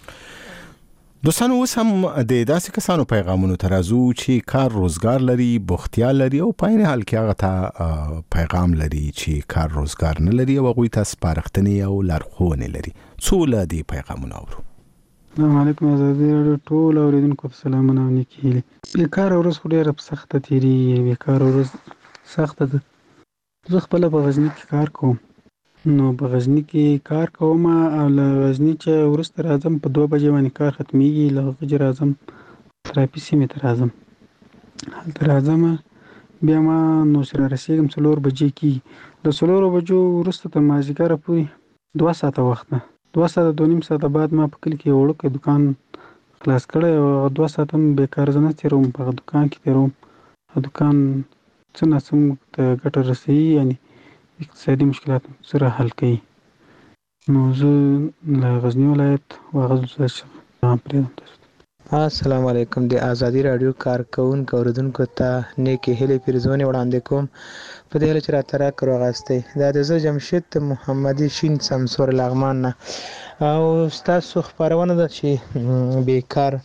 دوستانو، اوس هم د داسې کسانو پیغامونو ته راځو چې کار روزګار لري، بوختیا لري او په عین حال کې هغه ته پیغام لري چې کار روزګار نه لري او هغوی ته سپارښتنې او لارښوونې لري. څو له دې پیغامونه اورو.
السلام علیکم، ازادي راډیو ټول اوریدونکو ته سلامونه او نیکې هیلې. بېکاره ورځ خو ډېره په سخته تېرېږي، بېکاره ورځ سخته ده. زه خپله په غزني کې کار کوم، نو په غزني کې کار کوم او له غزني چې وروسته راځم په دوه بجې باندې کار ختمیږي، له هغه چې راځم ترافي سیمې ته راځم، هلته راځم بیا ما نو چې رارسېږم څلور بجې کېږي. له څلورو بجو وروسته تر مازدیګره پورې دوه ساعته وخت ده، دوه ساعته دوه نیم ساعته بعد ما په کلي کې یو وړوکی دوکان خلاص کړی او هغه دوه ساعته هم بېکاره زه نه تېروم، په هغه دوکان کې تېروم. هغه دوکان څه نه څه موږ ته ګټه رسوي، یعنې اقتصادي مشکلات سره حل کوي. نو زه له غزني ولایت واغظ ولسوالۍ څخه پرېږدم تاسو ته.
السلام علیکم، د ازادي راډیو کارکوونکو اوریدونکو ته نیکې هیلې پیرزونې وړاندې کوم په دې هیله چې راته راکړو اغاستئ. دا د زه جمشید محمدي شین سمسور لغمان نه، او ستاسو خپرونه ده چې بېکار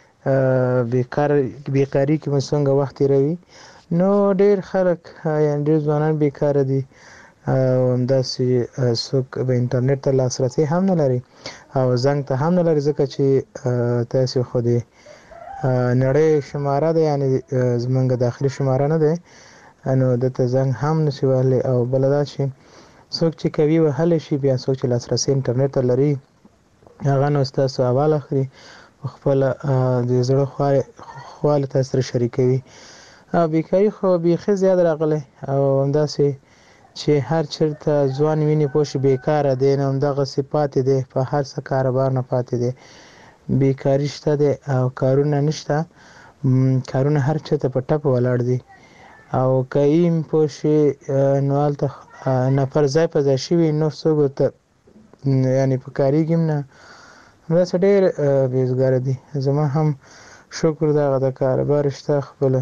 بېکار بېکاري کې مو څنګه وخت تېروي. نو ډېر خلک یعنې ډېر ځوانان بېکاره دي او همداسې څوک به انټرنیټ ته لاسرسی هم نه لري او زنګ ته هم نه لري، ځکه چې تاسې خو د نړۍ شماره ده، یعنې زمونږ داخلي شماره نه دی، نو دته زنګ هم نشي وهلی. او بله دا چې څوک چې کوي وهلی شي، بیا څوک چې لاسرسی انټرنیټ ته لري هغه نو ستاسو احوال اخلي، خپله د زړه خواله تاسو سره شریکوي. او بېکاري خو بیخي زیات راغلی او همداسې چې هر چېرته ځوان ویني پوه شي بېکاره دی، نو همدغسې پاتې دی، په هر څه کاروبار نه پاتې دی. بېکاري شته دی او کارونه نشته، کارونه هر چېرته په ټپه ولاړ دي او که ایم پوه شي نو هلته نفر ځای په ځای شوي، نو څوک ورته یعنې په کارېږي هم نه، همداسې ډېر بېروزګاره دي. زما هم شکر دغه د کاروبار شته، خپله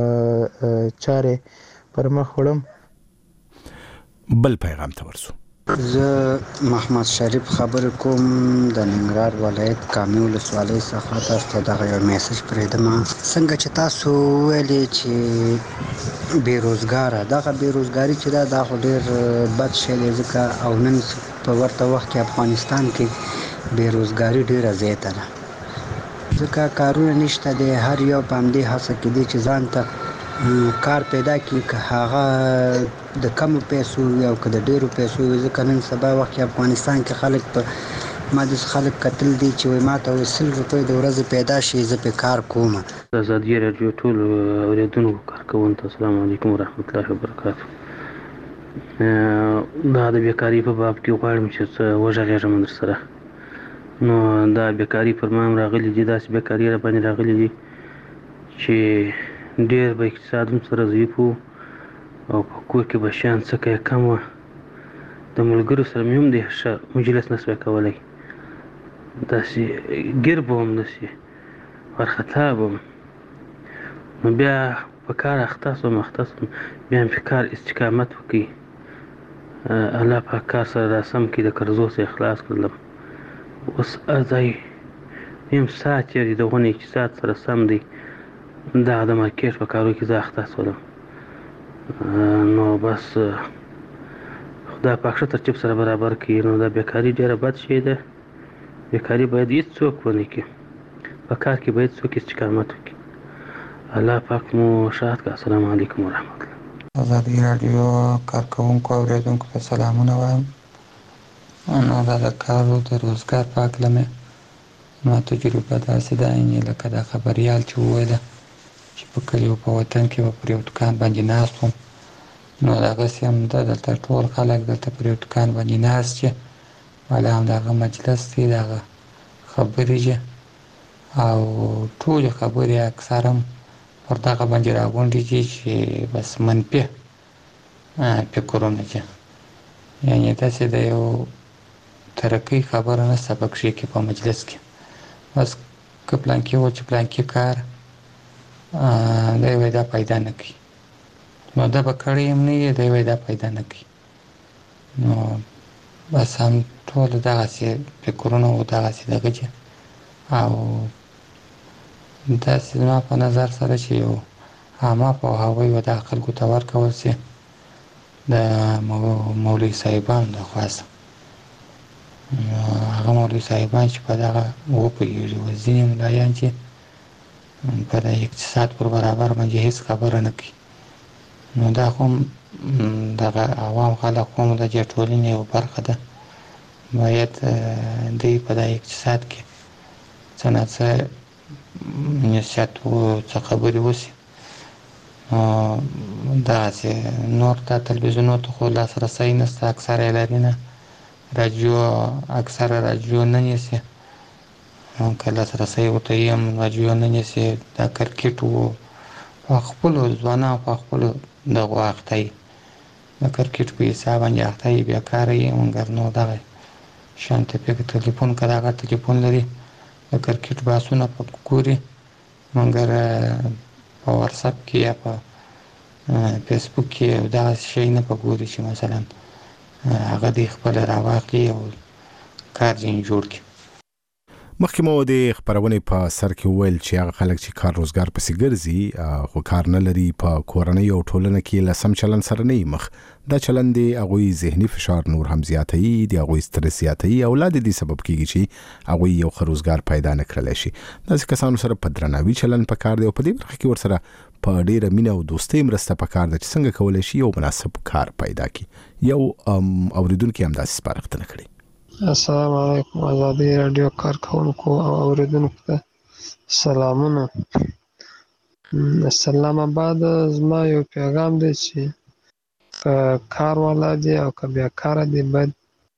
چارې پر مخ وړم.
بل پیغام ته ورسو.
زه محمد شریف خبرې کوم د ننګرهار ولایت کامې ولسوالۍ څخه. تاسو ته دغه یو میسج پرېږدم. څنګه چې تاسو ویلې چې بېروزګاره، دغه بېروزګاري چې ده دا خو ډېر بد شی دی، ځکه او نن په ورته وخت کې افغانستان کې بېروزګاري ډېره زیاته ده، ځکه کارونه نشته دی. هر یو په همدې هڅه کې دی چې ځان ته کار پیدا کړي، که هغه د کمو پیسو یا که د ډېرو پیسو وي، ځکه نن سبا وخت کې افغانستان کې خلک په ما داسې خلک کتل دي چې وایي ما ته وایي سل روپۍ د ورځې پیدا شي، زه پرې کار کوم.
د ازادي راډیو ټول اورېدونکو کارکوونکو ته السلام علیکم ورحمت الله وبرکاتو. دا د بېکارۍ په باب کې غواړم چې څه وغږېږم در سره. نو دا بېکاري پر ما هم راغلي دي، داسې بېکاري را باندې راغلي دي چې ډېر به اقتصاد هم سره ضعیف و او په کور کې به شیان څه که کم وه. د ملګرو سره مې هم د ښه مجلس نه سوی کولی، داسې ګیر به وم، داسې وارخطا به وم. نو بیا په کار اخته سوم اخته سوم بیا مې په کار استقامت وکړي، الله پاک کار سره راسم کړي، د قرضو څخه خلاص کړلم. اوس ځای نیم ساعت یې د غونې اقتصاد سره سم دی، دغه د مارکېټ په کارو کې زه اخته شولم. نو بس خدای پاک ښه ترتیب سره برابر کړي. نو دا بېکاري ډېره بد شی ده، بېکاري باید هېڅ څوک ونه کړي، په کار کې باید څوک استقامت وکړي. الله پاک مو شاد کړه. السلام علیکم ورحمت الله.
ازادي راډیو کارکوونکو او اوریدونکو ته سلامونه وایم. نو دا د کار او د روزګار په هکله مې زما تجربه داسې ده یعنې لکه دا خبریال چې وویله چې په کلي او په وطن کې به پر یو دوکان باندې ناست وم، نو دغسې هم ده. دلته ټول خلک دلته پر یو دوکان باندې ناست چې والا همدغه مجلس دی، د هغه خبرې چې او ټولې خبرې اکثر هم پر دغه باندې راغونډې دي چې بس منفي فکرونه چې یعنې داسې د یو ترقۍ خبره نشته پکښې کې په مجلس کې. بس که پلانکي و چې پلانکي کار دی وایي دا پیدا نه کوي، نو ده به کړی هم نه وي، دی وایي دا پیدا نه کوي. نو بس هم ټول دغسې فکرونه و دغسې دغه چې او داسې زما په نظر سره چې یو عامه پوهاوی و دغه خلکو ته ورکول سي د مولوي صاحبانو د خوا څخه. هغه مولوي صاحبان چې په دغه وپوهېږي، و ځینې ملایان چې په د اقتصاد پر برابر باندې هېڅ خبره نه کوي. نو دا خو هم دغه عوام خلک خو هم د دې ټولنې یو برخه ده، باید دوی په دا اقتصاد کې څه نه څه نصیحت و څه خبرې وشي. دغسې نور ته تلویزیونو ته خو لاسرسی نشته، اکثره یې لري نه، راډیو اکثره راډیو نه نیسي، که لاسرسی ورته وي هم راډیو نه نیسي. دا کرکټ و په خپلو ځوانان په خپلو دغو اخته وي، د کرکټ په حساب باندې اخته وي، بېکاره وي. مګر نو دغه شانته پکې تلیفون که دغه تلیفون لري د کرکټ بحثونه پکې ګوري، مګر په واتساپ کې یا په فیسبوک کې یو دغسې شی نه په ګوري چې مثلا هغه دوی خپله راواخلي او کار ځینې جوړ کړي.
مخکې مو د خبرونې په سر کې وویل چې هغه خلک چې کار روزګار پسې ګرځي خو کار نه لري، په کورنۍ او ټولنه کې له سم چلند سره نه مخ. دا چلند د هغوی ذهني فشار نور هم زیاتوي، د هغوی سترس زیاتوي او لا د دې سبب کېږي چې هغوی یو ښه روزګار پیدا نه کړلی شي. داسې کسانو سره په درناوي چلند پکار دی او په دې برخه کې ورسره په ډېره مینه او دوستۍ مرسته پکار ده چې څنګه کولی شي یو مناسب کار پیدا کړي. یو اوریدونکي هم داسې سپارښتنه کړې.
السلام علیکم. ازادي راډیو کارکوونکو او اوریدونکو ته سلامونه. سلام آباد زما یو پیغام دی چې که کار والا دی او که بیکاره دی باید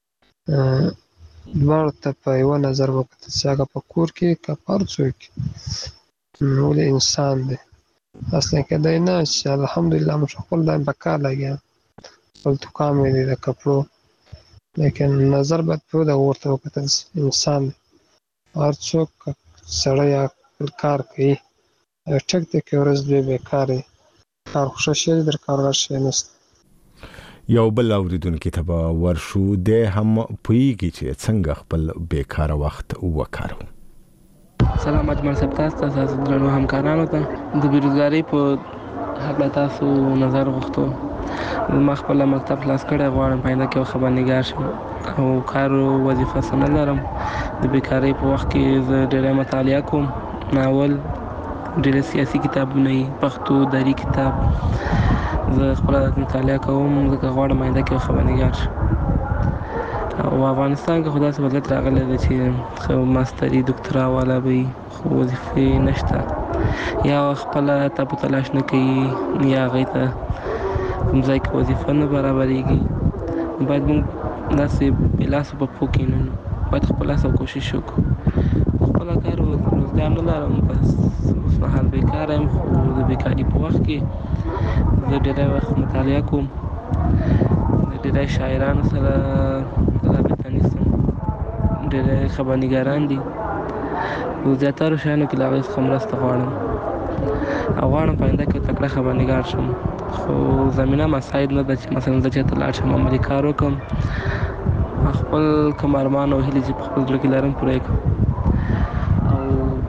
دواړو ته په یوه نظر وکتل چې هغه په کور کې که په هر څه کې ولې انسان دی. اصلا کېدی نه چې الحمدلله موږ خپل دایم په کار لګیا خپل دوکان مې دی د کپړو، لیکن نظر باید په دغه ورته وکتل انسان دی. هر څوک سړی یا خپل کار کوي، ټیک دی که ورځ دوی بېکاره یې کار خو ښه شی دی، در کار غټ شی نشته.
یو بل اوریدونکي ته به ورشو، دی هم پوهېږي چې څنګه خپل بېکاره وخت وکاروو.
سلام اجمل صاحب، تاسو ته تاسو درنو همکارانو ته د بېروزګارۍ په هکله تاسو نظر غوښتو. ما خپله مکتب خلاص کړی، غواړم په آینده کې یو خبرنګار شم او کار وظیفه څه نه لرم. د بېکارۍ په وخت کې زه ډېری مطالعه کوم، ناول، ډېری سیاسي کتابونه یي، پښتو دري کتاب زه خپله مطالعه کوم، ځکه غواړم آینده کې یو خبرنګار شم. او افغانستان کې خو داسې وضعیت راغلی دی چې ماستري دکترا والا به وي خو وظیفې نشته، یا خپله تپ و تلاش نه کوي یا هغوی ته کوم ځای کې وظیفه نه برابرېږي. باید موږ داسې بې لاسو په پښو کښېنو، باید خپل لاس او کوشش وکړو. خپله کار روزګار نه لرم، بس اوس مهال بېکاره یم، خو د بېکاري په وخت کې زه ډېری وخت مطالعه کوم، د ډېری شاعرانو سره رابطه نیسم، ډېری خبرنګاران دي، په زیاترو شیانو کې له هغوی څخه مرسته غواړم او غواړم په آینده کې تکړه خبرنګار شم. خو زمینه مساعد نه ده چې مثلا زه چېرته لاړ شم عملي کار وکړم، خپل کوم ارمان او هیلې چې په خپل زړه کې لرم پوره یې کړم. او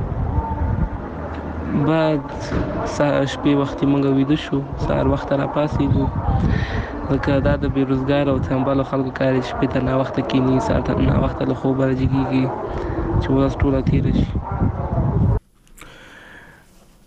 بعد شپې وختې موږ ویده شو، سهار وخته راپاڅېږو، ځکه دا د بېروزګار او تنبلو خلکو کار دی چې شپې ته ناوخته کښېني، سهار ته ناوخته له خوبه راجګېږي چې ورځ ټوله تېره شي.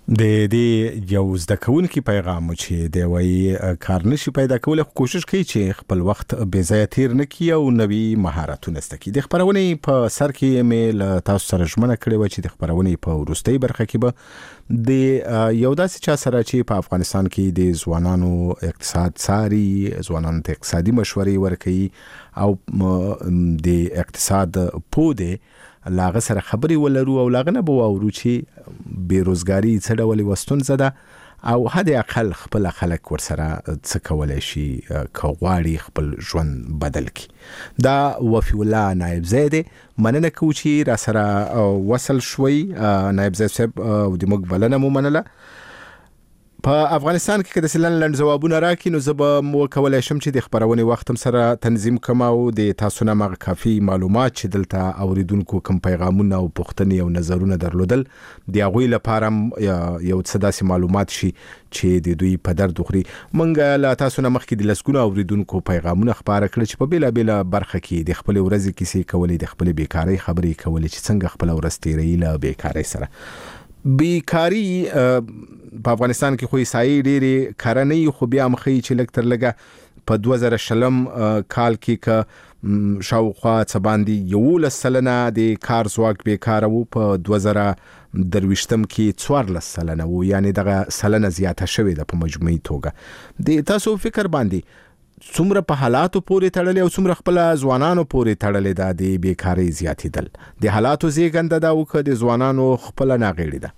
د دې یو زده کوونکی پیغام چې دی وایي کار نشي پیدا کولای، خو کوشش کوي چې خپل وخت بې ځایه تیر نه کړي او نوي مهارتونه زده کړي. د خپرونې په سر کې مې له تاسو سره ژمنه کړې وه چې د خپرونې په وروستۍ برخه کې به د یو داسې چا سره چې په افغانستان کې د ځوانانو اقتصاد څاري، ځوانانو ته اقتصادي مشورې ورکوي او د اقتصاد پوه دی، لاغه سره خبرې ولرو او لاغه نه به واورو چې بیروزګاری څه ډول یوه ستونزه ده او حد اقل خپل خلک ورسره څه کولی شي که غواړي خپل ژوند بدل کړي. دا وفي الله نایب زی دی، مننه کوو چې را سره وصل شوي نایب زی صاحب او د موږ بلنه مو منله. په افغانستان کې که داسې لنډ لنډ ځوابونه راکړي نو زه به وکولی شم چې د خپرونې وخت هم سره تنظیم کړم او د تاسو نه هغه کافي معلومات چې دلته اوریدونکو کوم پیغامونه او پوښتنې او نظرونه درلودل د هغوی لپاره هم یو څه داسې معلومات شي چې د دوی په درد وخوري. موږ له تاسو نه مخکې د لسګونو اوریدونکو پیغامونه خپاره کړل چې په بېلابېله برخه کې د خپلې ورځې کیسې کولې، د خپلې بیکارۍ خبرې کولې چې څنګه خپله ورځ تېروي له بیکارۍ سره. بیکاری په افغانستان کې خو یې ډېرې کارنۍ، خو بیا هم ښیي چې لږ تر لږه په دوه زره شلم کال کې که شاوخوا څه باندې یولس سلنه د کار ځواک بیکاره و، په دوه زره درویشتم کې څوارلس سلنه و، یعنې دغه سلنه زیاته شوې ده په مجموعي توګه. د تاسو فکر باندې څومره په حالاتو پورې تړلې او څومره خپله ځوانانو پورې تړلې ده د بیکارۍ زیاتېدل؟ د حالاتو زیږنده ده او که د ځوانانو خپله ناغېړې ده؟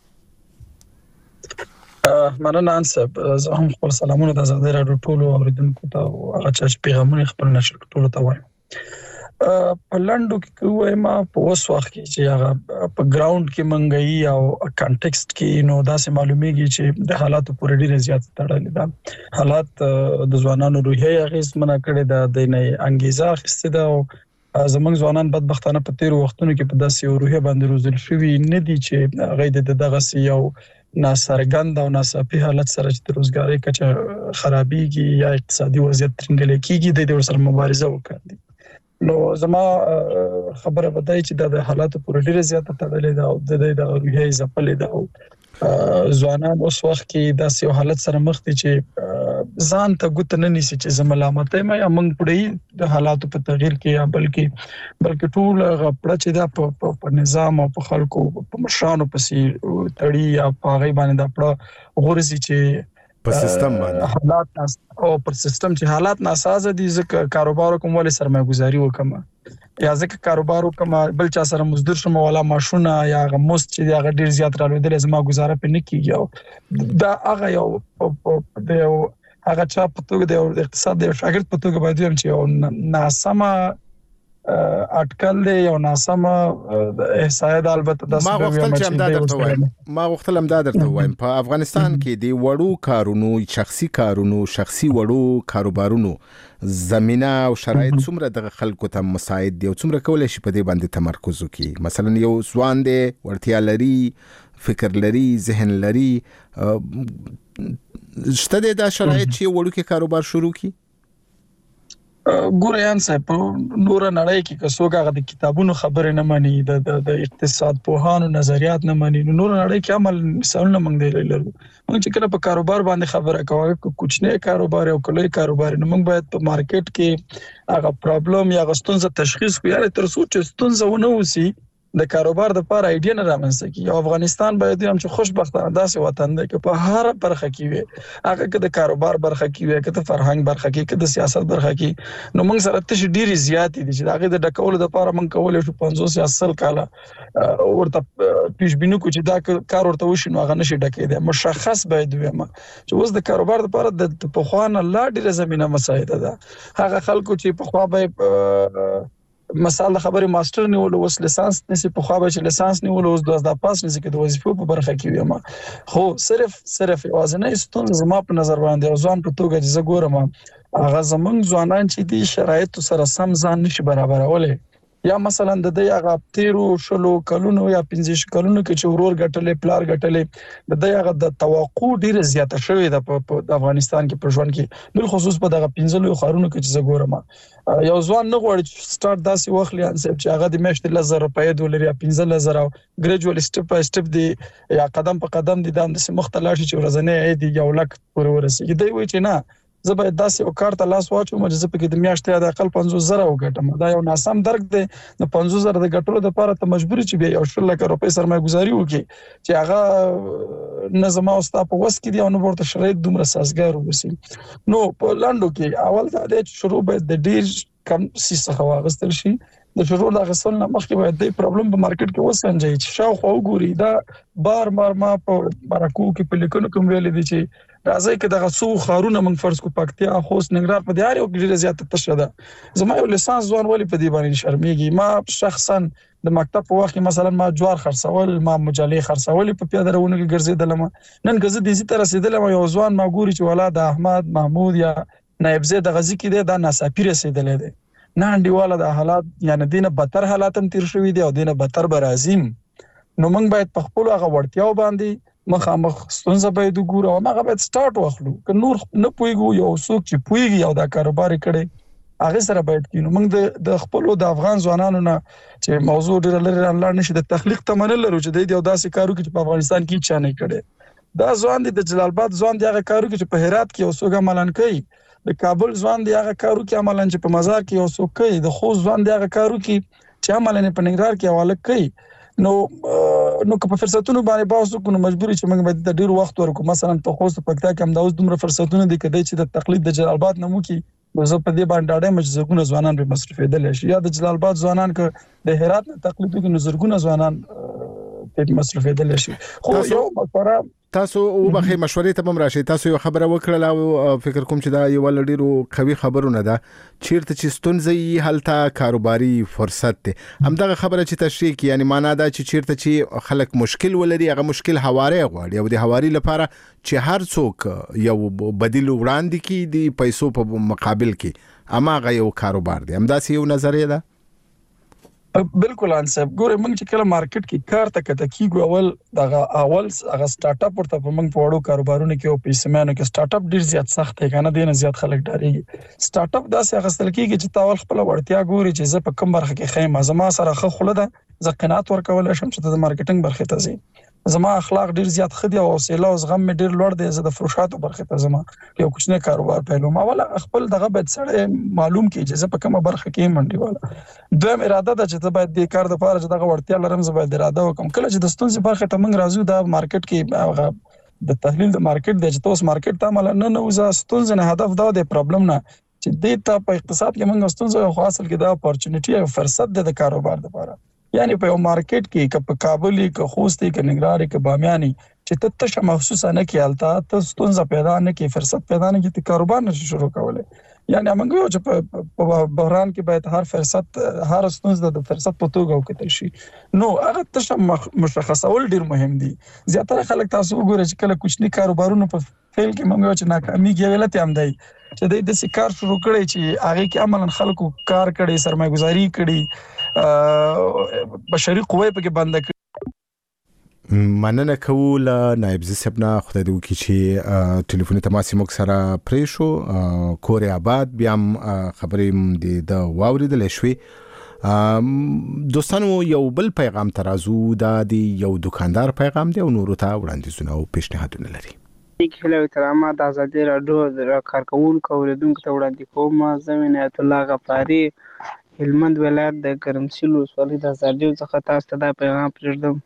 مننه انصب، زه هم خپل سلامونه د ازادۍ راډیو ټولو اوریدونکو ته او هغه چا چې پیغامونه خپل نشر ټولو ته وایم. په لنډو کې وایم په اوس وخت کې چې هغه په ګراوند کې منګي او کانټیکست کې نو داسې معلومیږي چې د حالاتو پورې ډېر زیات تړلې ده. حالات د ځوانانو روحیه اغېزمنه کړې ده، د نه انګیزه اخیستې ده او زموږ ځوانان بدبختانه په تیرو وختونو کې په داسې یو روحیه باندې روزل شوي نه دي چې هغوی د دغسې یو ناڅرګند او ناڅاپي حالت سره چې د روزګارۍ کچه خرابېږي یا اقتصادي وضعیت ترنګلی کېږي د دې ورسره مبارزه وکړي. نو زما خبره به دا چې دا د حالاتو پورې ډېره زیاته تړلې ده او د دې د روحیې ځپلې ده او ځوانان اوس وخت کې داسې یو حالت سره مخ دي چې ځان ته ګوته نه نیسي چې زه ملامت یم یا موږ پړی د حالاتو په تغییر کې یا بلکې بلکې ټول هغه پړه چې دا په نظام او په خلکو په مشرانو پسې تړي یا په هغوی باندې دا پړه غورځي چې
په سیستم باندې
حالات او پر سیستم چې حالات ناسازه دي، ځکه کاروبار کوم ولې سرمایه گذاري وکم یا ځکه کاروبار وکم بل چا سره مزدور شم ولا ماشونه یا هغه مست چې هغه ډیر زیات رالوېدل زما گزاره په نه کیږي او دا هغه یو د یو هغه چا په توګه د اقتصاد د شاګرد په توګه باید ویم چې یو ناسمه اټکل دی یو ناسمه احصایه ده. البته د
ما غوښتل چې همدا درته وایم ما غوښتل همدا درته وایم په افغانستان کې د وړو کارونو، شخصي کارونو، شخصي وړو کاروبارونو زمينه او شرایط څومره د خلکو ته مساعد دي او څومره کولای شي په دې باندې تمرکز وکړي؟ مثلا یو ځوان دی، ورتیا لري، فکر لري، ذهن لري، شته دی دا شرایط چې وړوکی کاروبار شروع کړي؟
ګوره یان صاحب، نور نړۍ کې که څوک هغه د کتابونو خبرې نه مني، د د اقتصاد پوهانو نظریات نه مني، نو نور نړۍ کې عمل مثالونه موږ دی لرو. موږ چې کله په کاروبار باندې خبره کوو، که کوچنی کاروبار او کلي کاروبار، نو موږ باید په مارکیټ کې هغه پرابلم یا ستونزه تشخیص کړو، یا تر څو چې ستونزه ونه وسی د کاروبار د لپاره ایډیا نه رامنځته کی. او افغانستان باید هم چې خوشبختانه داسې وطن دی چې په هر برخه کې وي، هغه که د کاروبار برخه کې وي، که د فرهنګ برخه کې، که د سیاست برخه کې، نو موږ سره تش ډیری زیات دي چې هغه د ډکولو لپاره موږ کولای شو پنځوس یا سل کاله ورته پیشبینی کو چې دا کار ورته وشي نو هغه نشي ډکېدی. مشخص باید وي چې اوس د کاروبار لپاره د پخوانه لا ډیره زمينه مساعده ده. هغه خلکو چې په خوا به مثال خبرې ماستر نیول اوس لیسانس نسی، په خوا به چې لیسانس نیول اوس د پاس نسی کې د وظیفو په برخه کې وي. خو صرف صرف یوازینی ستونزه زما په نظر باندې ځوان په توګه چې زه ګورم هغه زمونږ ځوانان چې دي شرایطو سره سم ځان نشي برابرولای یا مثلا د دې هغه تیرو شلو کلونو یا پنځه کلونو کې چې ورور ګټلې پلار ګټلې د دې هغه د توقع ډیره زیاته شوې ده په افغانستان کې په ژوند کې بل خصوص په دغه پنځه خارونو کې چې زه ګورم یو ځوان نه غواړي چې سٹارټ داسې واخلي انسب چې هغه د میاشتې لزر روپۍ ډالر یا پنځه لزر او ګریجوال سټپ بای سټپ دی یا قدم په قدم دي د مختلف چې ورځنی عادي یو لک پورې ورسېږي دی وایي چې نه زه باید داسې یو کار ته لاس واچوم چې زه پکې د میاشتې د اقل پنځوس زره وګټم دا یو ناسم درک دی د پنځوس زره د ګټلو لپاره ته مجبور چې بیا یو شل لک روپۍ سرمایه گذاري وکړي چې هغه نظم او ستا په وس کې دی او نو ورته شرایط دومره سازګار وسی نو په لاندو کې اول دا د شروع باید د ډیر کم سیسه واغستل شي د شروع د غسل نه مخکې باید د پرابلم په مارکیټ کې وسنجي چې شاوخوا وګوري دا بار بار ما په مرکو کې په لیکونو کې ویل دي چې راځي کې دغه سو خارونه من فرض کو پکتیا خوست ننګرهار په دیار او ډیره زیاته تشه ده زما یو لیسانس ځوان ولی په دی باندې شرمېږي ما شخصا د مکتب په وخت مثلا ما جوار خرڅول ما مجلې خرڅول په پیاده روونه کې ګرځیدلم نن ګزه دې زی تر رسیدلم یو ځوان ما ګوري چې ولاد احمد محمود یا نایب زید غزي کې دی دا ناصافي رسیدلې دی نه انډیواله د حالات یعنی دینه بدتر حالات هم تیر شوې دي او دینه بدتر برازیم نو موږ باید په خپل هغه وړتیاو باندې مخامخ ستونزه باید وګورو او هغه باید سٹارټ واخلو که نور نه پويګو یو څوک چې پويږي او دا کاروبار کړي هغه سره باید کینو موږ د خپل د افغان ځوانانو نه چې موضوع ډیر لري لاړ نشي د تخلیق تمنل لرو چې د یو داسې کارو کې په افغانستان کې چا نه کړي دا ځوان د جلال آباد ځوان دی هغه کارو کې په هرات کې یو څوک عملان کوي د کابل ځوان دی هغه کارو کې عملان چې په مزار کې یو څوک کوي د خوست ځوان دی هغه کارو کې چې عملان په ننګرهار کې حواله کوي نو نو که په فرصتونو باندې باوسو کو مجبوري چې موږ باید د ډیر وخت ورکو مثلا په خوست پکتا کې هم دا اوس دومره فرصتونه دي کدی چې د تقلید د جلال آباد نمو کې زه په دې باندې ډاډه مې زګونه ځوانان به مصرفېدل شي یا د جلال آباد ځوانان ک د هرات نه تقلید کې نظرګونه ځوانان په مصرفېدل شي خو یو مقرره
تاسو او بخې مشورې ته هم راشي تاسو یو خبره وکړه او فکر کوم چې دا یو لډیرو قوي خبرونه ده چیرته چې ستونزې حالته کاروباري فرصت ده همدغه خبره چې تشریح کی یعنی معنا دا چې چیرته چې خلک مشکل ولري هغه مشکل حواره غواړي او د حواري لپاره چې هر څوک یو بدیل وړاندې کی دی پیسو په مقابل کې اما هغه یو کاروبار دی همداسې یو نظریه ده
بالکل انسب ګوره موږ چې کله مارکیټ کې کار ته کته کیږو اول دغه اول هغه سٹارټ اپ ورته موږ په وړو کاروبارونو کې او پیسمانو کې سٹارټ اپ ډیر زیات سخت دی کنه دینه زیات خلک ډاریږي سٹارټ اپ داسې غسل کیږي چې تاول خپل ورتیا ګوري چې زه په کوم برخه کې خیمه زما سره خه خله ده زه قناعت ورکول شم چې د مارکیټینګ برخه ته زی زما اخلاق ډیر زیات خدي او حوصله او زغم مې ډیر لوړ دی زه د فروشاتو برخه ته زما یو کوچنی کاروبار پیلوم اوله خپل دغه باید سره معلوم کړي چې زه په کومه برخه کې منډي والا دویم اراده ده چې ته باید د کار د لپاره چې دغه ورتیا لرم زه باید اراده وکم کله چې د ستونزې برخه ته موږ راځو د مارکیټ کې د تحلیل د مارکیټ د چې تاسو مارکیټ ته عمل نه نه وزه ستونزې نه هدف دا د پرابلم نه چې د ته په اقتصاد کې موږ ستونزې خو حاصل کې دا اپورچونټي او فرصت د کاروبار لپاره یعنی په یو مارکیټ کې ک په کابل کې خوست کې ننګرهار کې بامیاني چې ته تشه محسوسه نه کیالتا ته ستونزه پیدا نه کی فرصت پیدا نه کی کاروبار نشي شروع کوله یعنی موږ یو چې په بحران کې باید هر فرصت هر ستونزه د فرصت په توګه وکړل شي نو هغه تشه مشخصول ډیر مهم دي زیاتره خلک تاسو وګورئ چې کله کوچنی کاروبارونه په فیل کې موږ چې ناکامي کې غلطي هم دی چې د دې کار شروع کړي چې هغه کې عملاً خلکو کار کړي سرمایه گذاري کړي بشري قوه په کې بند کړي
مننه کوله نایب زسبنا خدای دې وکړي چې ټلیفوني تماس موږ سره پرې شو کوري آباد بیا خبرې د واوریدل شوي دوستانو یو بل پیغام ترازو دا دی یو دکاندار پیغام دی او نورو ته وړاندیزونه او پیشنهادونه لري
هلو ترامه د ازادي راډیو د کارکونکو اوریدونکو ته وړاندې کوم زه عنایت الله غفاري هلمند ولایت د ګرمسیر ولسوالۍ د ازادي څخه تاسو ته دا پیغام پرېږدم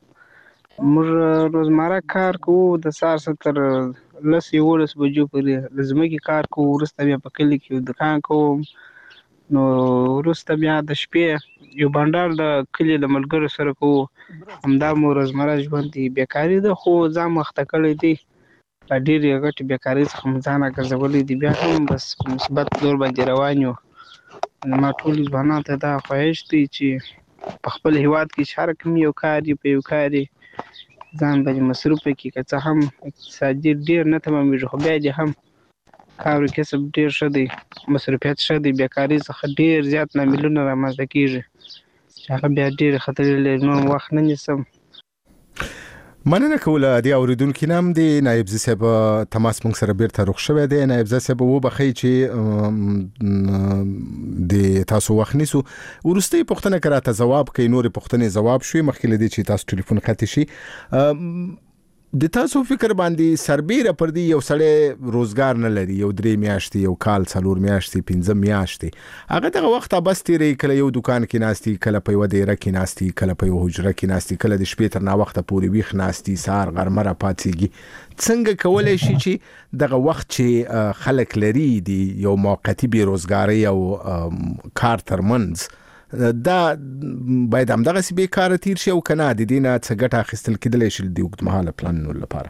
موږ روزمره کار کوو د سهار تر لس یولس بجو پورې د ځمکې کار کوو وروسته بیا په کلي کې دکان کوم نو وروسته بیا د شپې یو بانډار د کلي له ملګرو سره کوو همدا مو روزمره ژوند دی بیکاري ده خو ځان مخته کړی دی په ډېرې غټې بیکارۍ څخه مو ځان راګرځولی دی بیا هم بس په مثبت لور باندې روان یو ما ټولو ځوانانو ته دا خواهش دی چې په خپل هیواد کې چې هر کوم یو کار یې په یو کار یې ځان باندې مصروف کړي که څه هم اقتصادي ډېر نه تمامېږي خو بیا دې هم کار و کسب ډېر ښه دی مصروفیت ښه دی بیکارۍ څخه ډېر زیات لاملونه رامنځته کېږي چې هغه بیا ډېرې خطرې لري، نور وخت نه نیسم.
مننه کوله دی اوریدونکو نام دی نایب زی صاحب تماس مونږ سره بیرته رخ شوی دی. نایب زی صاحب و بخی چې د تاسو وخت نیسو ورسته پوښتنه کراته جواب کوي، نور پوښتنه جواب شوي مخکې لدی چې تاسو ټلیفون خاطی شي. د تاسو فکر باندې سربېره پر دی یو سړی روزګار نه لري، یو درې میاشتې، یو کال، څلور میاشتې، پنځه میاشتې، هغه دغه وخت بس تیری، کله یو دکان کې ناستي، کله په یو ډیره کې ناستي، کله په یو حجره کې ناستي، کله د شپې تر نا وخته پورې ویښ ناستي، سهار غرمه را پاتېږي. څنګه کولای شي چې دغه وخت چې خلک لري دی یو موقتی بیروزګاری او کار ترمنځ دا باید هم دغه سی بیکاره تیر شي او کنه د دینه څه ګټه اخیستل کېدلی شي د اوږدمهاله پلانونو لپاره؟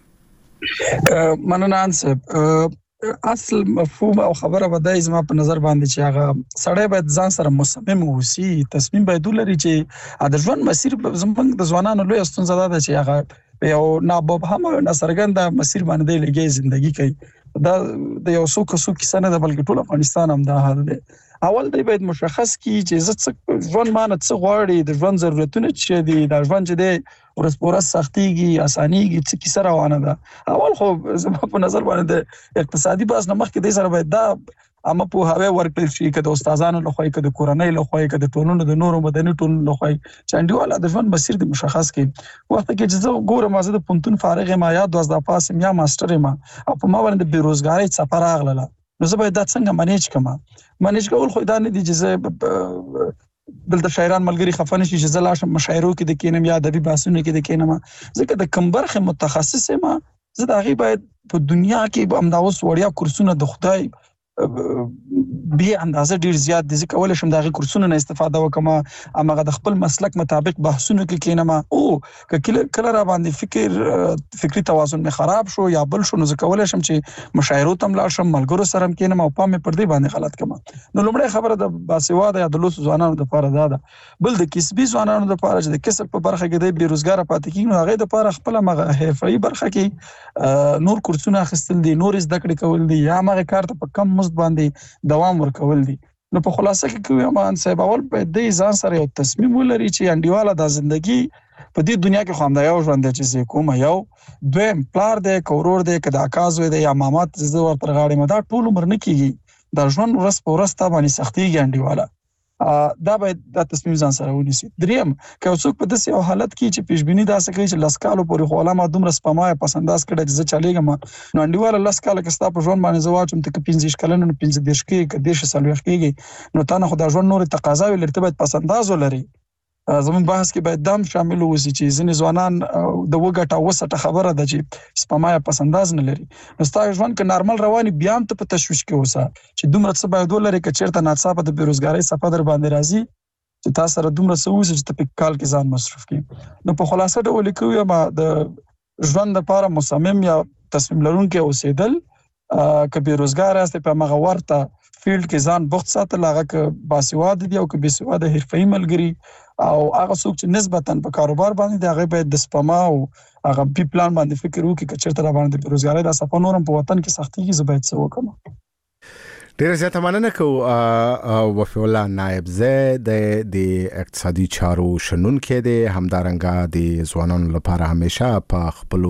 مننه انصب. اصل مفهوم او خبره به د زما په نظر باندې چې هغه سړی باید ځان سره مصمم اوسي، تصمیم باید ولري چې د ژوند مسیر زموږ د ځوانانو لوی ستونزه ده چې هغه یو ناببهمه ناڅرګنده مسیر باندې لګي ژوندۍ کوي. دا د یو څو کسو کیسه نه ده بلکې ټول افغانستان هم دا حال دی. اول دی باید مشخص کی چې زه څه ژوند مانه څه غواړي، د ژوند ضرورتونه چې دي، د ژوند چې دی ورځ په ورځ سختیږي، اسانیږي، څه کیسه روانه ده. اول خو زما په نظر باندې د اقتصادي بحث نه مخکې دی سره باید دا اما په هغه ورکړل شي که د استادانو لخوا، که د کورنۍ لخوا، که د ټولنو د نورو مدني ټولنو لخوا، چې انډیواله د ژوند مسیر د مشخص کړي. وخت کې چې زه ګورم زه د پونتون فارغ یم یا دوازده پاس یم یا ماستر یم او په ما باندې بیروزګاری څپه راغله، نو زه باید دا څنګه منیج کړم؟ منیج کول خو دا نه دي چې زه دلته شاعران ملګري خفه نشي چې زه لاشم مشاعرو کې د کینم یا ادبي بحثونو کې د کینم، ځکه د کوم برخه متخصص یم زه د هغې باید په دنیا کې همدا اوس وړیا کورسونه د خدای بیا اندازه ډیر زیات دي، ځکه کولای شم د هغې کورسونو نه استفاده وکړم، هماغه د خپل مسلک مطابق بحثونو کې کینم. او که کله را باندې فکر فکري توازن مې خراب شو یا بل شو، نو زه کولای شم چې مشاعرو ته هم لاړ شم، ملګرو سره هم کینم او پام مې پر دې باندې غلط کړم. نو لومړی خبره د باسواده یا د لوستو ځوانانو دپاره دا ده. بل د کسبي ځوانانو دپاره چې د کسب په برخه کې دی بېروزګاره پاتې کېږي، نو هغې دپاره خپله هماغه حرفوي برخه کې نور کورسونه اخیستل دي، نور زده کړې کول دي، یا هماغې کار ته په کم مزد باندې دوام ورکول دي. نو په خلاصه کې کوي امان صاحب اول باید د ځان سره یو تصمیم ولري چې انډیواله د ژوندۍ په دې دنیا کې خو همدا یو ژوند دی چې زه کوم، یو دویم پلار دی که ورور دی که د اکا زوی دی یا مامات زه ور پر غاړې م، دا ټول عمر نه کېږي، دا ژوند ورځ په ورځ تا باندې سختېږي انډیواله. دا باید دا تصمیم ځان سره ونیسي. دریم که یو څوک په داسې یو حالت کې چې پیشبیني داسې کوي چې لس کالو پورې خو الله ما دومره سپما یې پس انداز کړی چې زه چلېږم، نو انډیواله لس کاله که ستا په ژوند باندې زه واچوم ته که پنځه ویشت کلن نو پنځه دېرش کېږي که دېرش څلوېښت کېږي، نو تا نه خو دا ژوند نورې تقاضاوې لري، ته باید پس انداز ولري. زموږ بحث کې باید دا هم شامل واوسي چې ځینې ځوانان د وګټه او وسټه خبره ده چې سپما یې پس انداز نه لري. نو ستا ژوند که نارمل روان وي بیا هم ته په تشویش کې اوسه چې دومره څه باید ولرې که چېرته ناڅاپه د بېروزګارۍ څپه در باندې راځي چې تا سره دومره څه اوسي چې ته په کال کې ځان مصرف کړي. نو په خلاصه ډول یې کوو یم د ژوند دپاره مصمم یا تصمیم لرونکی اوسېدل، که بېروزګار یاستئ په هماغه ورته فیلډ کې ځان بوخت ساتل، هغه که باسواده دي او که بېسواده حرفوي ملګري او هغه څوک چې نسبتاً په کاروبار باندې دي هغې باید د سپما او هغه بي پلان باندې فکر وکړي که چېرته را باندې د بېروزګارۍ دا څپه نور هم په وطن کې سختېږي زه باید څه وکړم.
ډیره زیاته مننه کوو وفي الله نایب زی د اقتصادي چارو شنونکی دی، همدارنګه د ځوانانو لپاره همیشه په خپلو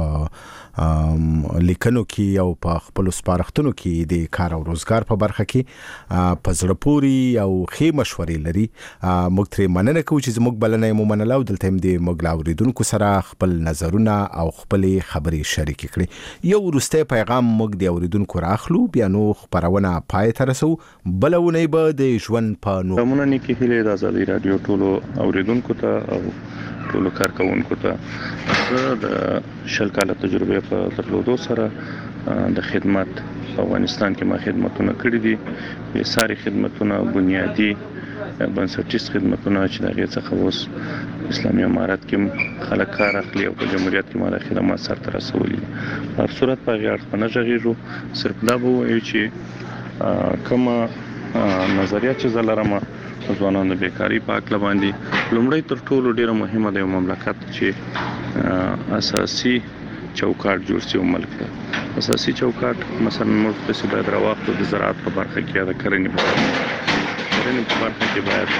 لیکنو کې او په خپلو سپارښتنو کې د کار او روزګار په برخه کې په زړه پورې او ښې مشورې لري. موږ ترې مننه کوو چې زموږ بلنه یې ومنله او دلته هم د موږ له اورېدونکو سره خپل نظرونه او خپلې خبرې شریکې کړې. یو وروستی پیغام موږ د اورېدونکو راخلو، بیا نو خپرونه پای ته رسو، بله اونۍ به د ژوند په نور
سلامونه نیکې هیلې د ازادي راډیو ټولو اورېدونکو ته او ټولو کارکوونکو ته. زه د شل کاله تجربې په درلودو سره د خدمت په افغانستان کې ما خدمتونه کړي دي، بېساري خدمتونه، بنیادي بنسټیز خدمتونه چې د هغې څخه اوس اسلامي امارت کې خلک کار اخلي او په جمهوریت کې ما دا خدمات سرته رسولي دي. په هر صورت په هغې اړخ نه غږېږو، صرف دا به ووایو چې کومه نظریه چې زه لرم ځوانانو د بیکاري په هکله باندې، لومړی تر ټولو ډیره مهمه د یو مملکت چې اساسي چوکاټ جوړ شي، یو ملک ته اساسي چوکاټ مثلا موږ داسې باید راواخلو د زراعت په برخه کې یا د کرنې په برخه کې باید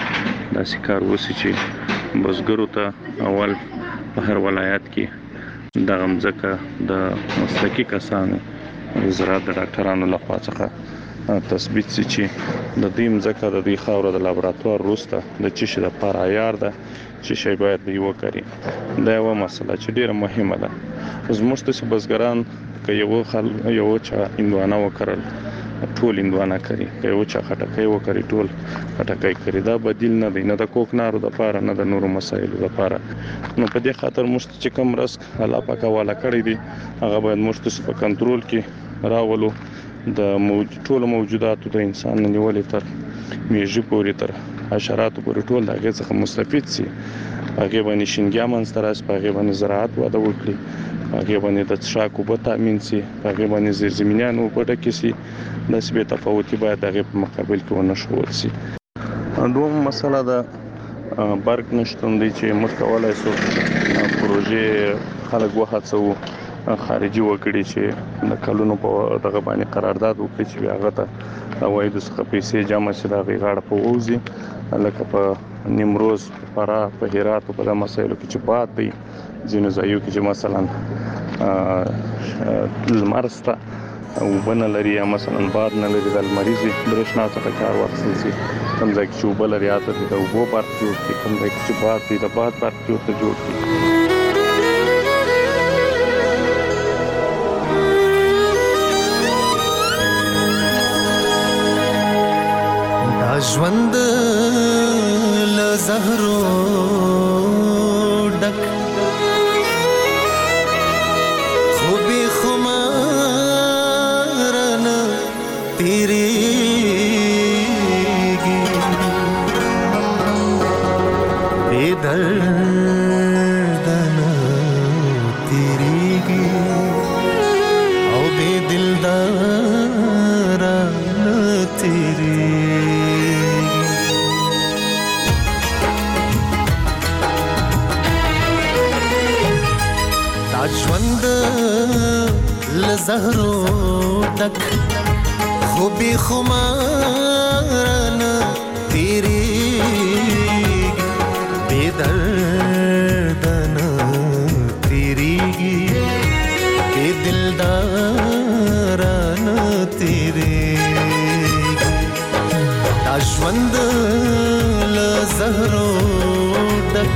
داسې کار وشي چې بزګرو ته اول په هر ولایت کې دغه مځکه د مسلکي کسانو زراعت د ډاکټرانو لخوا څخه تثبیت شي چې د دې مځکه د دې خاوره د لابراتوار وروسته د چې شي د لپاره عیار ده چې شی باید دی وکړي. دا یو مسله چې ډیره مهمه ده. زموږ ته بزګران که یو خل یو چا اندوانه وکړل ټول اندوانه کوي، که یو چا خټکۍ وکړي ټول خټکۍ کوي. دا بدیل نه دی، نه د کوکنارو د لپاره نه د نورو مسایلو لپاره. نو په دې خاطر موږ چې کوم رزق الله پاک والا کړی دی هغه باید موږ ته په کنټرول کې راولو. د موجود ټول موجوداتو د انسان نیولې تر میږي پورې تر حشراتو پورې ټول دغه څخه مستفید سي. هغه باندې شینګیا منځ تر اس هغه باندې زراعت وده وکړي، هغه باندې د څښاک اوبه تامین سي، هغه باندې زیرزمینیان اوبه ډکې سي. د سبې تفاوتي باید هغه په مقابل کې ونه شول سي. دوم مسله ده برق نشتون دی چې موږ کولای شو پروژې خلک وهڅو خارجي وکړي چې د کلونو په دغه باندې قرارداد وکړي چې هغه ته وایي د څخه پیسې جمع شي د غاړه په ووزي، لکه په نیمروز، فراه، په هرات په دغه مسایلو کې چې باد دی ځینو ځایو کې چې مثلا لمر سته اوبه نه لري یا مثلا باد نه لري، د لمریزې برېښنا څخه کار واخیستل شي. کوم ځای کې چې اوبه لري هلته د اوبو برق جوړ کړي، کوم ځای کې چې باد دی د باد برق ورته جوړ کړي.
ژوند له زهرو ډک خو بې خمار نه تېرېږي، بې درده نه تېرېږي او بې دلداره نه تېرېږي. ژوند له زهرو ډک خو بې خمار نه تېرېږي، بې درده نه تېرېږي، بې دلداره نه تېرېږي. دا ژوند له زهرو ډک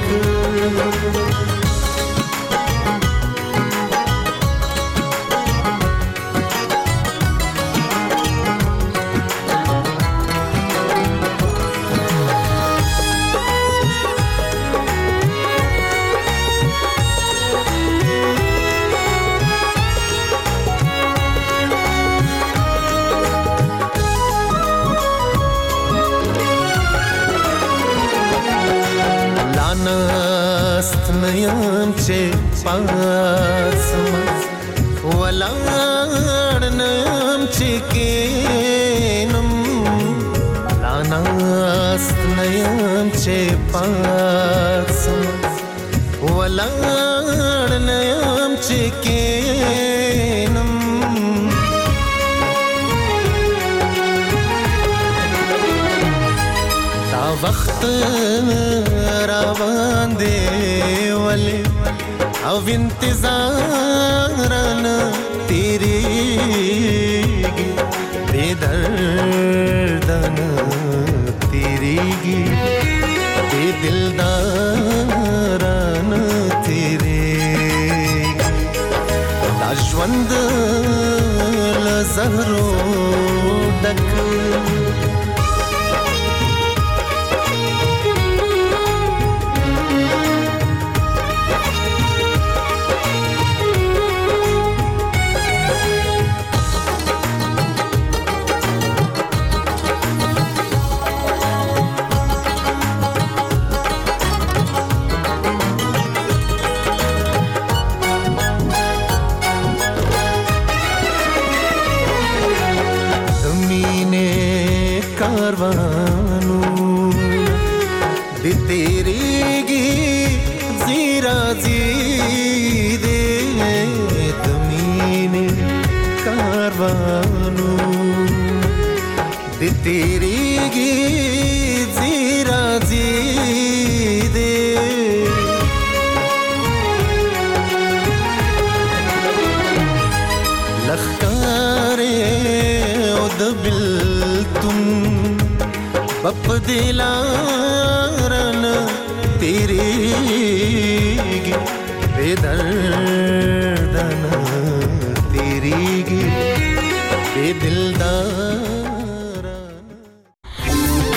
ناست نیم چې پاسم ولاړ نیم چې کینم، لا ناست نیم چې پاسم ولاړ نیم چې کینم. دا وخت روان دی ولی او انتظار نه تېرېږي، بې درده نه تېرېږي، بې دلداره نه تېرېږي. دا ژوند له زهرو ډک کاروانو د تېرېږي زیرا زیدې د مینې کاروانو د تېرېږي زیرا زیدې बप दिलारन तेरीगी बेदर्दन तेरीगी बेदिलदार